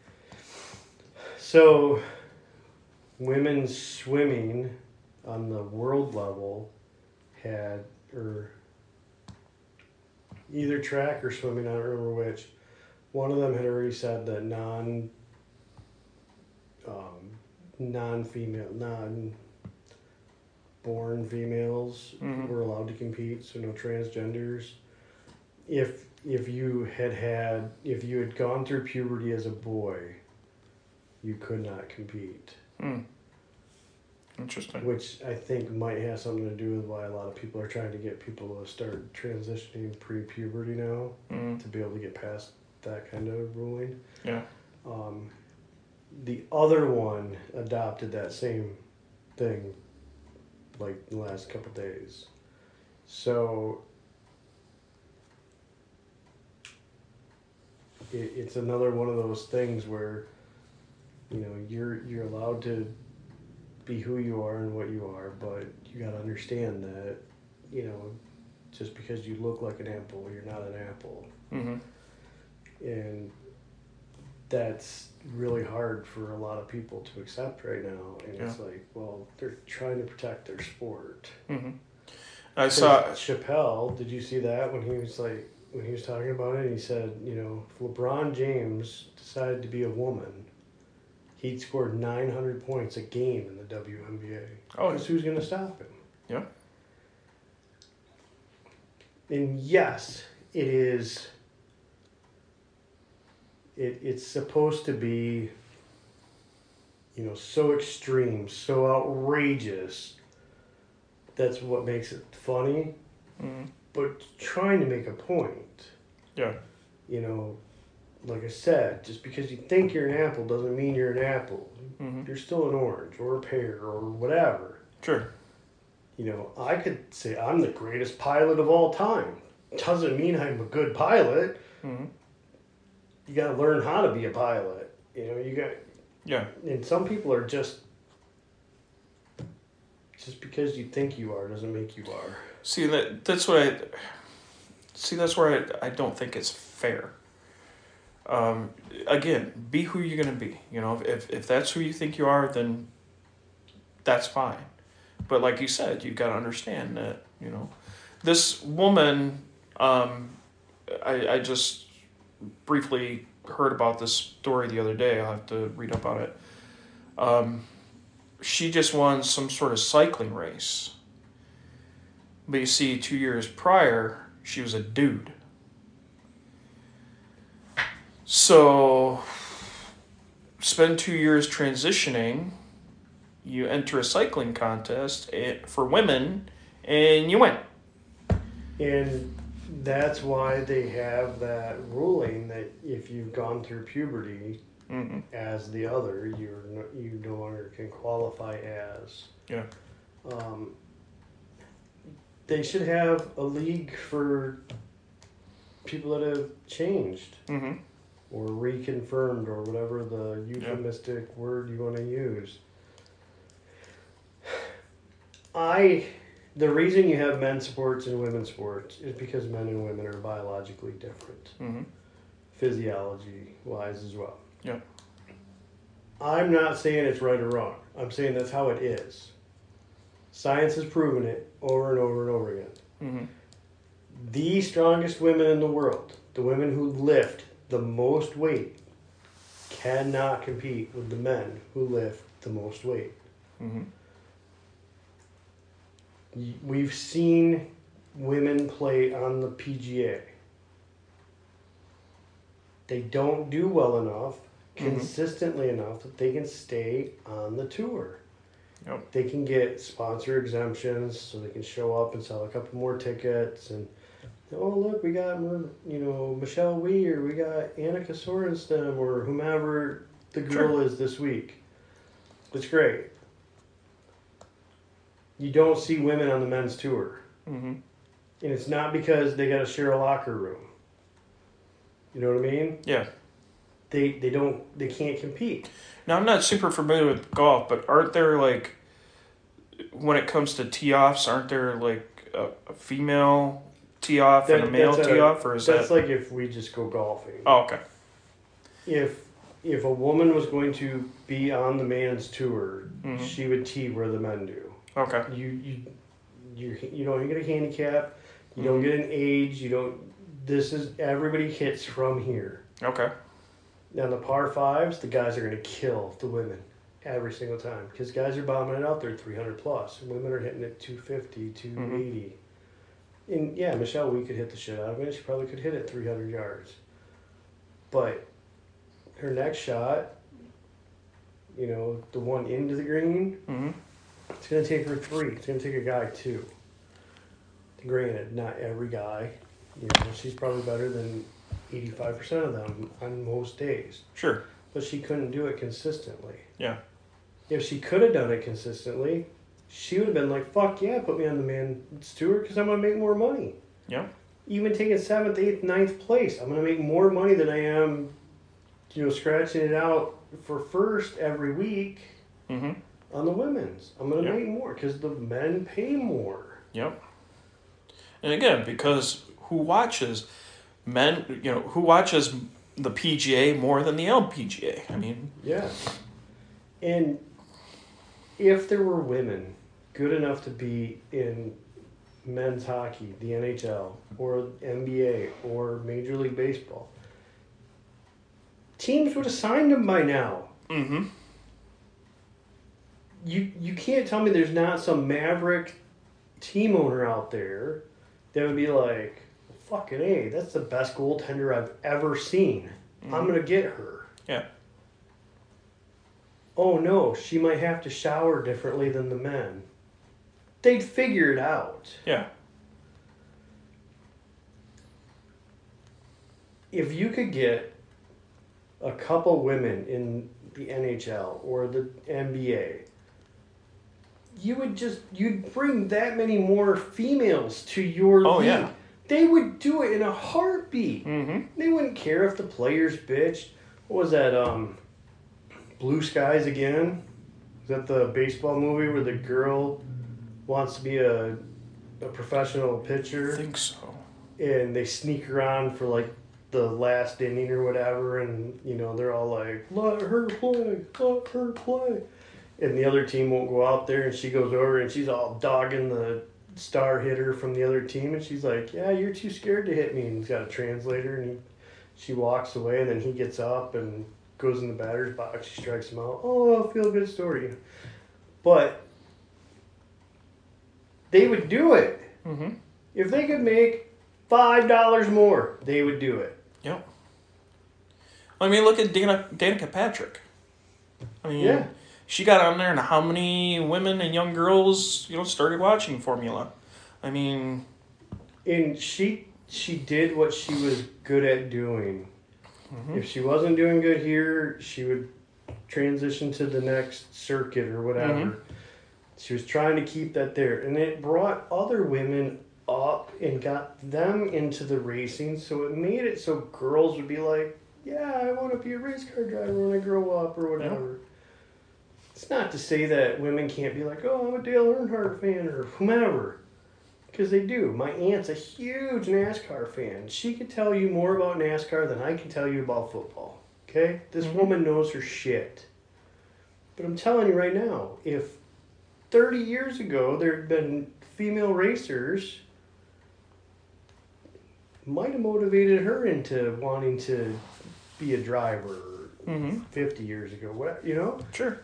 So, women's swimming on the world level had, or either track or swimming, I don't remember which, one of them had already said that non, um, non-female, non-born females Mhm. were allowed to compete, so no transgenders. If if you had had, if you had gone through puberty as a boy, you could not compete. Hmm. Interesting. Which I think might have something to do with why a lot of people are trying to get people to start transitioning pre-puberty now, Mm. to be able to get past that kind of ruling. Yeah. Um, the other one adopted that same thing like the last couple days. So it, it's another one of those things where, you know, you're you're allowed to be who you are and what you are, but you got to understand that, you know, just because you look like an apple, you're not an apple. Mhm. And that's really hard for a lot of people to accept right now. And it's like, well, they're trying to protect their sport. Mhm. I saw. Chappelle, did you see that when he was like, when he was talking about it? He said, you know, if LeBron James decided to be a woman, he'd scored nine hundred points a game in the W N B A. Oh, Because who's going to stop him? Yeah. And yes, it is. It, it's supposed to be, you know, so extreme, so outrageous. That's what makes it funny. Mhm. But trying to make a point. Yeah. You know, like I said, just because you think you're an apple doesn't mean you're an apple. Mhm. You're still an orange or a pear or whatever. Sure. You know, I could say I'm the greatest pilot of all time. Doesn't mean I'm a good pilot. Mhm. You got to learn how to be a pilot. You know, you got. Yeah. And some people are just. Just because you think you are doesn't make you are. See that that's what I. See that's where I I don't think it's fair. Um, again, be who you're gonna be. You know, if if that's who you think you are, then that's fine. But like you said, you've got to understand that, you know, this woman. Um, I I just briefly heard about this story the other day. I'll have to read up on it. Um, she just won some sort of cycling race. But you see, two years prior, she was a dude. So, spend two years transitioning, you enter a cycling contest for women, and you win. And that's why they have that ruling that if you've gone through puberty Mm-hmm. as the other, you're no, you no longer can qualify as. Yeah. Um, they should have a league for people that have changed Mm-hmm. or reconfirmed or whatever the euphemistic yeah. word you want to use. I, the reason you have men's sports and women's sports is because men and women are biologically different, Mm-hmm. physiology-wise as well. Yeah. I'm not saying it's right or wrong. I'm saying that's how it is. Science has proven it over and over and over again. Mm-hmm. The strongest women in the world, the women who lift the most weight, cannot compete with the men who lift the most weight. Mm-hmm. We've seen women play on the P G A. They don't do well enough, Mm-hmm. consistently enough, that they can stay on the tour. Yep. They can get sponsor exemptions, so they can show up and sell a couple more tickets. And oh, look, we got, you know, Michelle Weir, we got Annika Sorenstam, or whomever the girl Sure. is this week. That's great. You don't see women on the men's tour. Mm-hmm. And it's not because they got to share a locker room. You know what I mean? Yeah. They they don't they can't compete. Now, I'm not super familiar with golf, but aren't there, like, when it comes to tee-offs, aren't there, like, a, a female tee-off and a That- male that's a- tee-off, or is That's that... like if we just go golfing. Oh, okay. If if a woman was going to be on the man's tour, Mhm. she would tee where the men do. Okay. You you you you don't get a handicap. You don't get an age. You don't. This is everybody hits from here. Okay. Now the par fives, the guys are going to kill the women every single time because guys are bombing it out there three hundred plus, and women are hitting it two fifty, two eighty. And yeah, Michelle, we could hit the shit out of it. She probably could hit it three hundred yards. But her next shot, you know, the one into the green, Mm-hmm. it's going to take her three. It's going to take a guy two. Granted, not every guy. You know, she's probably better than eighty-five percent of them on most days. Sure. But she couldn't do it consistently. Yeah. If she could have done it consistently, she would have been like, fuck yeah, put me on the man's tour because I'm going to make more money. Yeah. Even taking seventh, eighth, ninth place, I'm going to make more money than I am, you know, scratching it out for first every week Mm-hmm. on the women's. I'm going to Yeah. make more because the men pay more. Yep. And again, because who watches men, you know, who watches the P G A more than the L P G A? I mean... Yeah. And if there were women good enough to be in men's hockey, the N H L, or N B A, or Major League Baseball, teams would have signed them by now. Mm-hmm. You you can't tell me there's not some maverick team owner out there that would be like, fucking A, that's the best goaltender I've ever seen. Mm-hmm. I'm going to get her. Yeah. Oh no, she might have to shower differently than the men. They'd figure it out. Yeah. If you could get a couple women in the N H L or the N B A, you would just, you'd bring that many more females to your Oh, league. yeah. They would do it in a heartbeat. Mm-hmm. They wouldn't care if the players bitched. What was that, um, Blue Skies Again? Is that the baseball movie where the girl wants to be a, a professional I pitcher? think so. And they sneak her on for like the last inning or whatever, and you know they're all like, "Let her play, let her play," and the other team won't go out there, and she goes over and she's all dogging the star hitter from the other team, and she's like, "Yeah, you're too scared to hit me," and he's got a translator, and he, she walks away, and then he gets up and goes in the batter's box. She strikes him out. Oh, feel good story, but they would do it Mm-hmm. if they could make five dollars more. They would do it. Yep. I mean, look at Dana, Danica Patrick. I mean, Yeah. she got on there, and how many women and young girls, you know, started watching Formula? I mean, And she she did what she was good at doing. Mhm. If she wasn't doing good here, she would transition to the next circuit or whatever. Mhm. She was trying to keep that there. And it brought other women up and got them into the racing. So it made it so girls would be like, yeah, I want to be a race car driver when I grow up or whatever. It's not to say that women can't be like, oh, I'm a Dale Earnhardt fan or whomever. Because they do. My aunt's a huge NASCAR fan. She could tell you more about NASCAR than I can tell you about football. Okay? This Mhm. woman knows her shit. But I'm telling you right now, if thirty years ago, there had been female racers. Might have motivated her into wanting to be a driver Mm-hmm. fifty years ago. What, you know? Sure.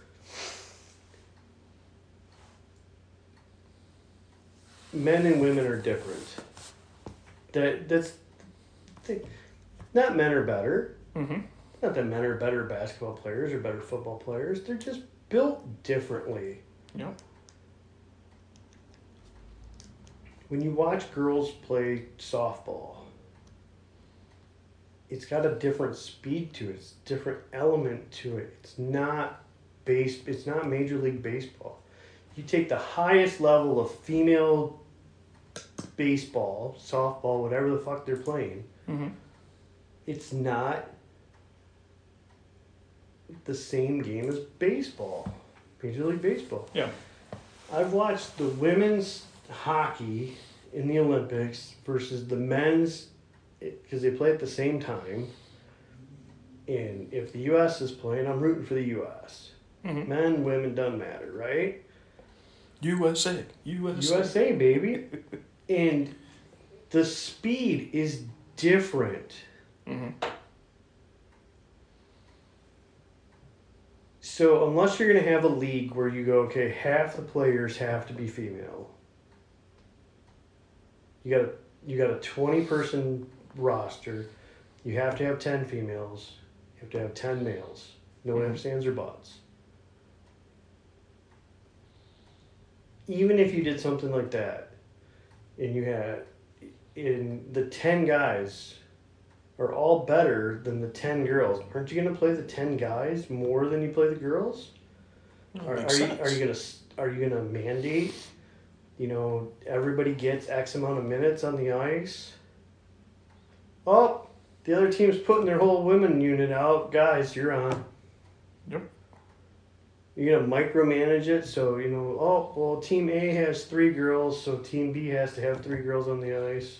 Men and women are different. That that's they, not men are better. Mm-hmm. Not that men are better basketball players or better football players. They're just built differently. Yep. When you watch girls play softball, it's got a different speed to it. It's a different element to it. It's not base. It's not Major League Baseball. You take the highest level of female baseball, softball, whatever the fuck they're playing. Mm-hmm. It's not the same game as baseball, Major League Baseball. Yeah. I've watched the women's hockey in the Olympics versus the men's, because they play at the same time. And if the U S is playing, I'm rooting for the U S. Mm-hmm. Men, women, doesn't matter, right? U S A. U S A. U S A, baby. And the speed is different. Mm-hmm. So unless you're going to have a league where you go, okay, half the players have to be female. You got a you got a twenty person roster. You have to have ten females. You have to have ten males. No Mhm. ifs, ands, or buts. Even if you did something like that, and you had in the ten guys are all better than the ten girls, aren't you going to play the ten guys more than you play the girls? That Are, makes are you sense. are you gonna are you gonna mandate? You know, everybody gets X amount of minutes on the ice. Oh, the other team's putting their whole women unit out. Guys, you're on. Yep. You're gonna micromanage it, so you know. Oh, well, Team A has three girls, so Team B has to have three girls on the ice.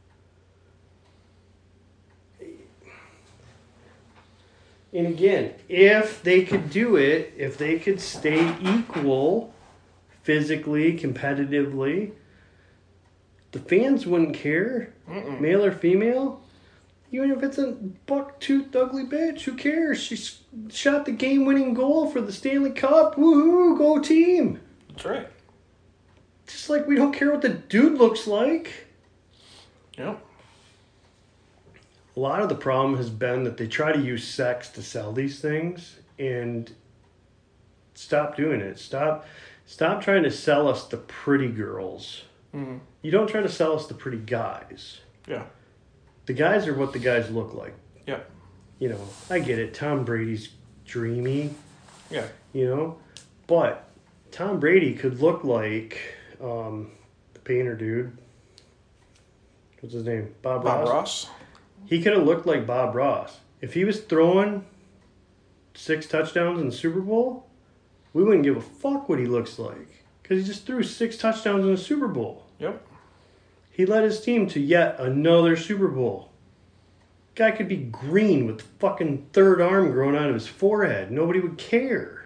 And again, if they could do it, if they could stay equal physically, competitively, the fans wouldn't care, Mm-mm. male or female. Even if it's a buck-toothed ugly bitch, who cares? She s- shot the game-winning goal for the Stanley Cup. Woohoo, go team. That's right. Just like we don't care what the dude looks like. Yep. A lot of the problem has been that they try to use sex to sell these things, and stop doing it. Stop stop trying to sell us the pretty girls. Mm-hmm. You don't try to sell us the pretty guys. Yeah. The guys are what the guys look like. Yeah. You know, I get it. Tom Brady's dreamy, Yeah. you know, but Tom Brady could look like um, the painter dude. What's his name? Bob, Bob Ross. Ross. He could have looked like Bob Ross. If he was throwing six touchdowns in the Super Bowl, we wouldn't give a fuck what he looks like. Because he just threw six touchdowns in the Super Bowl. Yep. He led his team to yet another Super Bowl. Guy could be green with the fucking third arm growing out of his forehead. Nobody would care.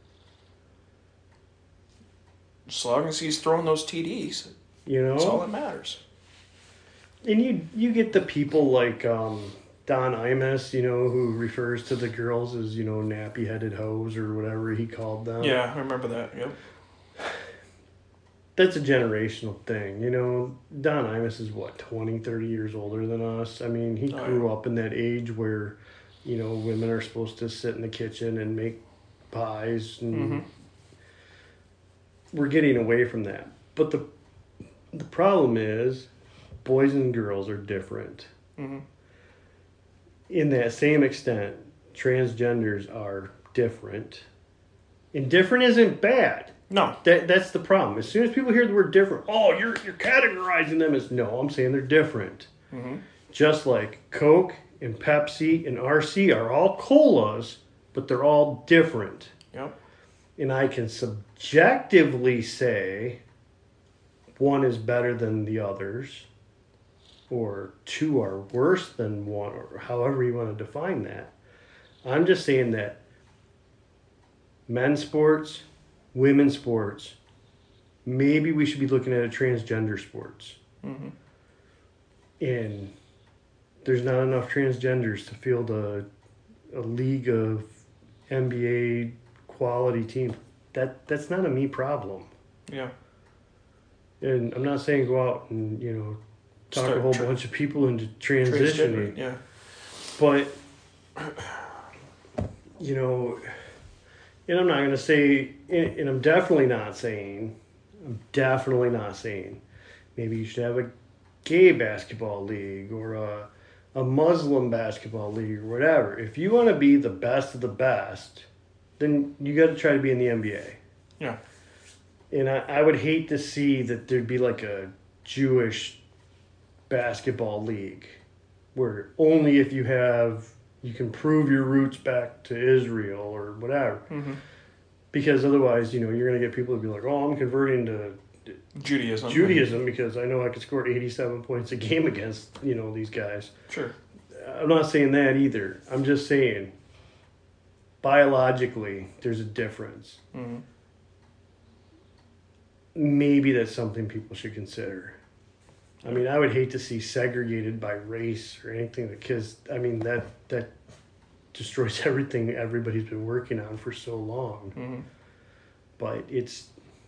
As long as he's throwing those T Ds, You know? that's all that matters. And you you get the people like um, Don Imus, you know, who refers to the girls as, you know, nappy-headed hoes or whatever he called them. Yeah, I remember that. Yep. That's a generational thing, you know. Don Imus is, what, twenty, thirty years older than us? I mean, he Oh, grew yeah. up in that age where, you know, women are supposed to sit in the kitchen and make pies. And Mm-hmm. we're getting away from that. But the the problem is boys and girls are different. Mm-hmm. In that same extent, transgenders are different. And different isn't bad. No. That that's the problem. As soon as people hear the word different, oh, you're you're categorizing them as no. I'm saying they're different. Mm-hmm. Just like Coke and Pepsi and R C are all colas, but they're all different. Yep. And I can subjectively say one is better than the others, or two are worse than one, or however you want to define that. I'm just saying that men's sports, women's sports maybe we should be looking at a transgender sports. Mm-hmm. And there's not enough transgenders to field a, a league of N B A quality teams. That that's not a me problem. Yeah. And I'm not saying go out and, you know, talk Start a whole tra- bunch of people into Transgender, transitioning. yeah. But, you know, and I'm not going to say, and I'm definitely not saying, I'm definitely not saying, maybe you should have a gay basketball league or a, a Muslim basketball league or whatever. If you want to be the best of the best, then you got to try to be in the N B A. Yeah. And I, I would hate to see that there'd be like a Jewish basketball league where only if you have, you can prove your roots back to Israel or whatever. Mm-hmm. Because otherwise, you know, you're going to get people to be like, oh, I'm converting to Judaism. Judaism because I know I could score eighty-seven points a game against, you know, these guys. Sure. I'm not saying that either. I'm just saying biologically there's a difference. Mm-hmm. Maybe that's something people should consider. I mean, I would hate to see segregated by race or anything because, I mean, that that destroys everything everybody's been working on for so long. Mm-hmm. But it's...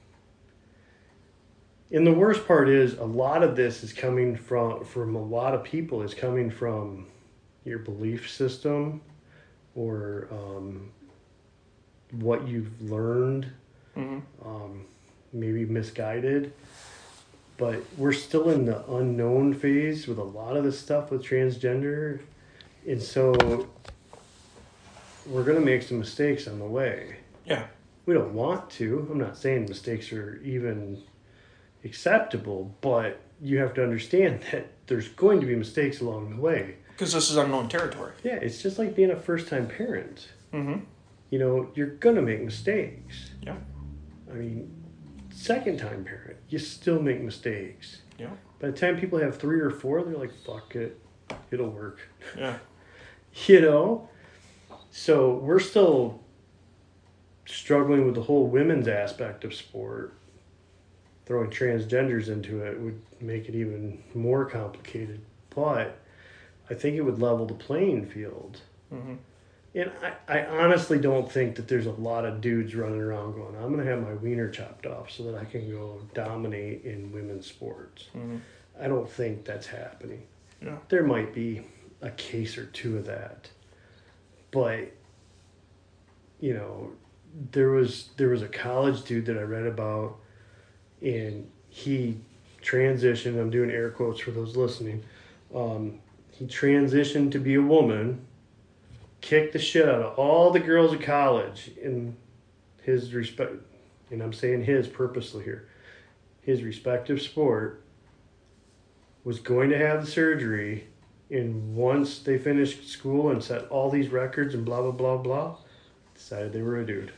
And the worst part is a lot of this is coming from, from a lot of people, is coming from your belief system or um, what you've learned, Mm-hmm. um, maybe misguided. But we're still in the unknown phase with a lot of this stuff with transgender. And so we're going to make some mistakes on the way. Yeah. We don't want to. I'm not saying mistakes are even acceptable, but you have to understand that there's going to be mistakes along the way. Because this is unknown territory. Yeah, it's just like being a first-time parent. Mm-hmm. You know, you're going to make mistakes. Yeah. I mean, second-time parent, you still make mistakes. Yeah. By the time people have three or four, they're like, fuck it, it'll work. Yeah. You know? So we're still struggling with the whole women's aspect of sport. Throwing transgenders into it would make it even more complicated. But I think it would level the playing field. Mm-hmm. And I, I honestly don't think that there's a lot of dudes running around going, I'm going to have my wiener chopped off so that I can go dominate in women's sports. Mm-hmm. I don't think that's happening. Yeah. There might be a case or two of that. But, you know, there was there was a college dude that I read about, and he transitioned, I'm doing air quotes for those listening, um, he transitioned to be a woman, kicked the shit out of all the girls at college in his respect, and I'm saying his purposely here, his respective sport, was going to have the surgery, and once they finished school and set all these records and blah, blah, blah, blah, decided they were a dude.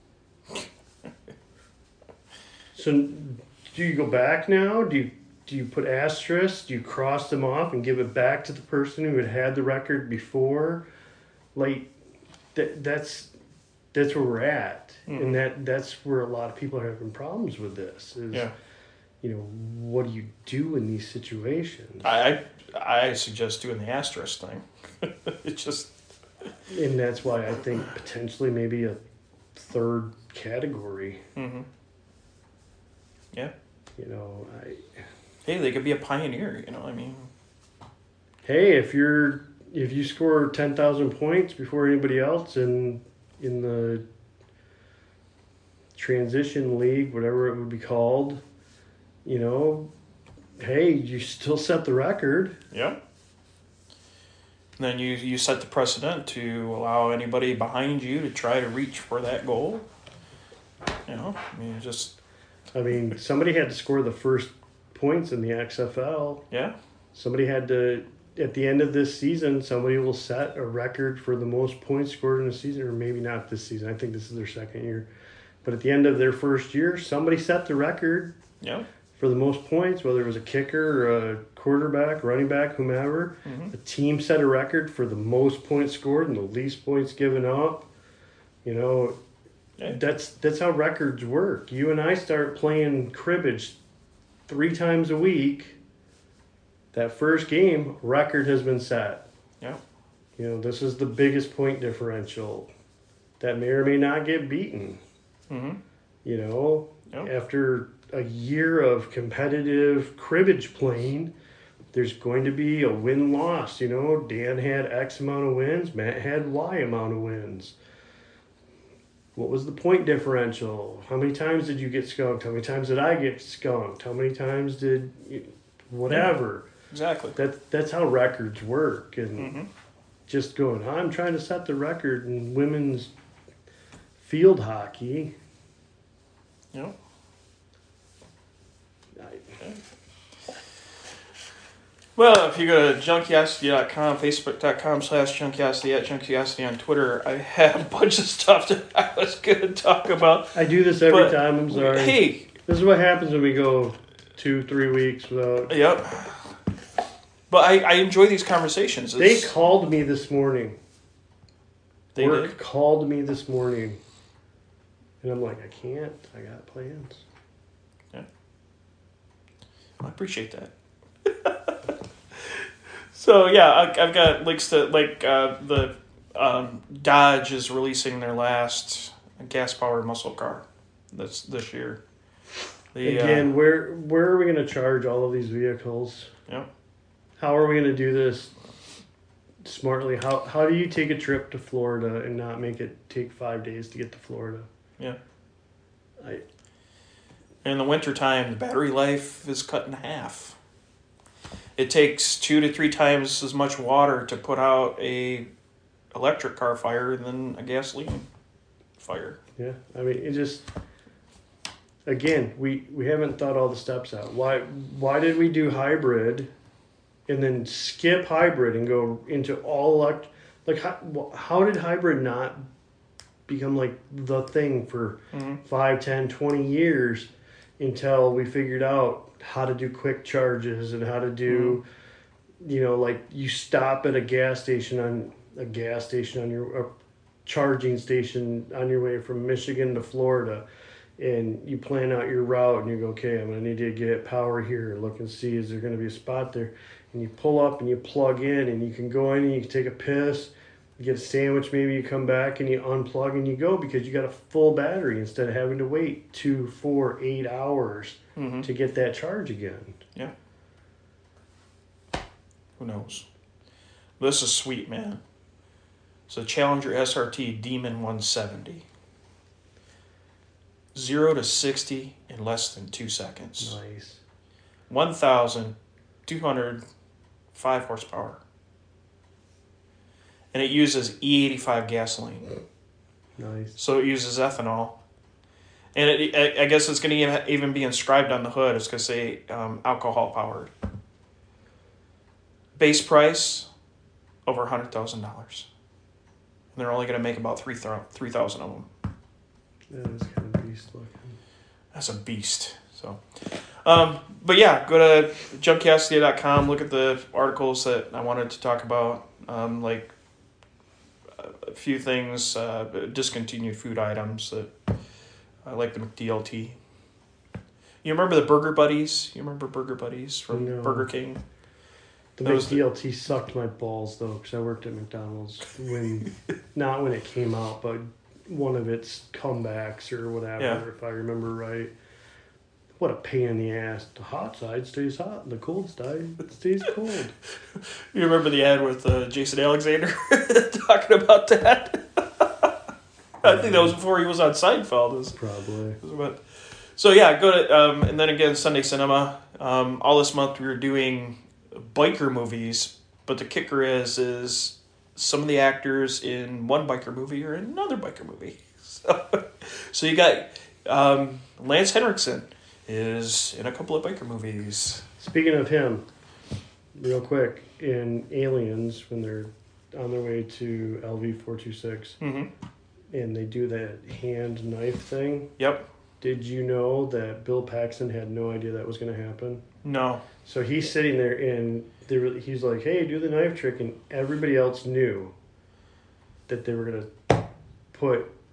So do you go back now? Do you do you put asterisks? Do you cross them off and give it back to the person who had had the record before? Like, that that's that's where we're at, mm-hmm. and that that's where a lot of people are having problems with this. Is, yeah. You know, what do you do in these situations? I I suggest doing the asterisk thing. It's just, and that's why I think potentially maybe a third category. Mm-hmm. Yeah. You know, I. Hey, they could be a pioneer. You know, I mean. Hey, if you're if you score ten thousand points before anybody else in in the transition league, whatever it would be called, you know, hey, you still set the record. Yeah. Then you you set the precedent to allow anybody behind you to try to reach for that goal. You know, I mean, just. I mean, somebody had to score the first points in the X F L. Yeah. Somebody had to, at the end of this season, somebody will set a record for the most points scored in a season, or maybe not this season. I think this is their second year. But at the end of their first year, somebody set the record yeah. for the most points, whether it was a kicker or a quarterback, running back, whomever. Mm-hmm. The team set a record for the most points scored and the least points given up. You know, Yeah. That's that's how records work. You and I start playing cribbage three times a week. That first game, record has been set. Yeah. You know, this is the biggest point differential. That may or may not get beaten. Mm-hmm. You know, Yep. after a year of competitive cribbage playing, there's going to be a win-loss. You know, Dan had X amount of wins, Matt had Y amount of wins. What was the point differential? How many times did you get skunked? How many times did I get skunked? How many times did you, whatever? Yeah, exactly. That that's how records work. And Mm-hmm. just going, I'm trying to set the record in women's field hockey. Yep. I, Well, if you go to junkiosity dot com, facebook dot com slash junkiosity, at junkiosity on Twitter, I have a bunch of stuff that I was going to talk about. I do this every But, time. I'm sorry. Hey. This is what happens when we go two, three weeks without. Yep. But I, I enjoy these conversations. They It's, called me this morning. they Work did. called me this morning. And I'm like, I can't. I got plans. I appreciate that. So yeah, I, I've got links to like uh, the um, Dodge is releasing their last gas-powered muscle car this this year. The, Again, uh, where where are we going to charge all of these vehicles? yeah, How are we going to do this smartly? How how do you take a trip to Florida and not make it take five days to get to Florida? yeah. I In the wintertime, the battery life is cut in half. It takes two to three times as much water to put out a electric car fire than a gasoline fire. yeah. I mean, it just again, we we haven't thought all the steps out. Why why did we do hybrid, and then skip hybrid and go into all elect? Like how how did hybrid not become like the thing for Mm-hmm. five, ten, twenty years until we figured out how to do quick charges and how to do, mm-hmm. you know, like you stop at a gas station on a gas station on your a charging station on your way from Michigan to Florida, and you plan out your route and you go, okay, I'm going to need to get power here. Look and see, is there going to be a spot there? And you pull up and you plug in and you can go in and you can take a piss. You get a sandwich, maybe you come back and you unplug and you go because you got a full battery instead of having to wait two, four, eight hours Mm-hmm. to get that charge again. Yeah. Who knows? This is sweet, man. It's a Challenger S R T Demon one seventy. Zero to sixty in less than two seconds. Nice. one thousand two hundred five horsepower. And it uses E eighty-five gasoline. Nice. So it uses ethanol. And it, I, I guess it's going to even be inscribed on the hood. It's going to say um, alcohol powered. Base price, over one hundred thousand dollars. And they're only going to make about three thousand of them. That is kind of beast looking. That's a beast. So, um, but yeah, go to junkiosity dot com. Look at the articles that I wanted to talk about. Um, like a few things, uh, discontinued food items that I like the McDLT. You remember the Burger Buddies? You remember Burger Buddies from No. Burger King? The That was the- McDLT sucked my balls though, because I worked at McDonald's when, not when it came out, but one of its comebacks or whatever, Yeah. if I remember right. What a pain in the ass. The hot side stays hot, and the cold side stays cold. You remember the ad with uh, Jason Alexander talking about that? I think that was before he was on Seinfeld. It was- Probably. it was about- So yeah, go to um, and then again Sunday Cinema. Um, all this month we were doing biker movies, but the kicker is is some of the actors in one biker movie are in another biker movie. So, so you got um, Lance Henriksen is in a couple of biker movies. Speaking of him, real quick, in Aliens, when they're on their way to L V four twenty-six, Mm-hmm. and they do that hand knife thing, Yep. did you know that Bill Paxton had no idea that was going to happen? No. So he's sitting there and they were, he's like, hey, do the knife trick. And everybody else knew that they were going to put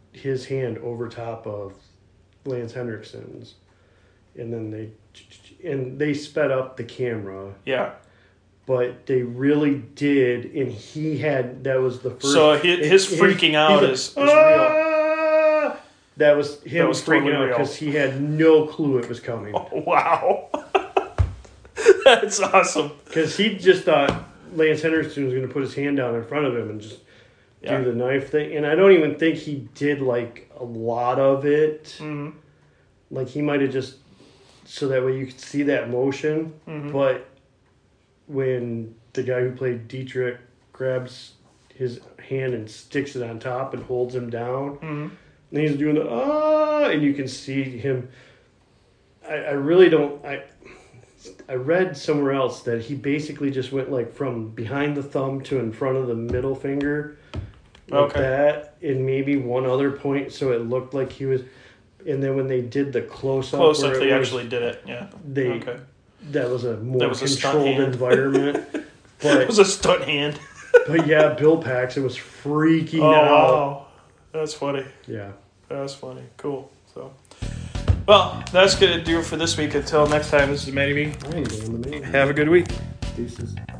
his hand over top of Lance Henriksen's, and then they and they sped up the camera. Yeah. But they really did, and he had that was the first. So his, his it, freaking his, out like, is, is real. That was him That was freaking totally out real. because he had no clue it was coming. Oh, wow. That's awesome. Because he just thought Lance Henderson was going to put his hand down in front of him and just Yeah. do the knife thing. And I don't even think he did like a lot of it. Mm-hmm. Like he might have just so that way you could see that motion. Mm-hmm. But when the guy who played Dietrich grabs his hand and sticks it on top and holds him down, Mm-hmm. and he's doing the ah, and you can see him. I, I really don't. I I read somewhere else that he basically just went like from behind the thumb to in front of the middle finger, like Okay. that, and maybe one other point, so it looked like he was. And then when they did the close up, Close up, they actually did it. Yeah. they Okay. that was a more That was a stunt controlled hand. environment. It But was a stunt hand. but yeah, Bill Paxton was freaking Oh, out. wow. That's funny. Yeah. That's funny. Cool. So, well, that's going to do it for this week. Until next time, this is Matty B. I ain't doing the man. Have a good week. Deuces.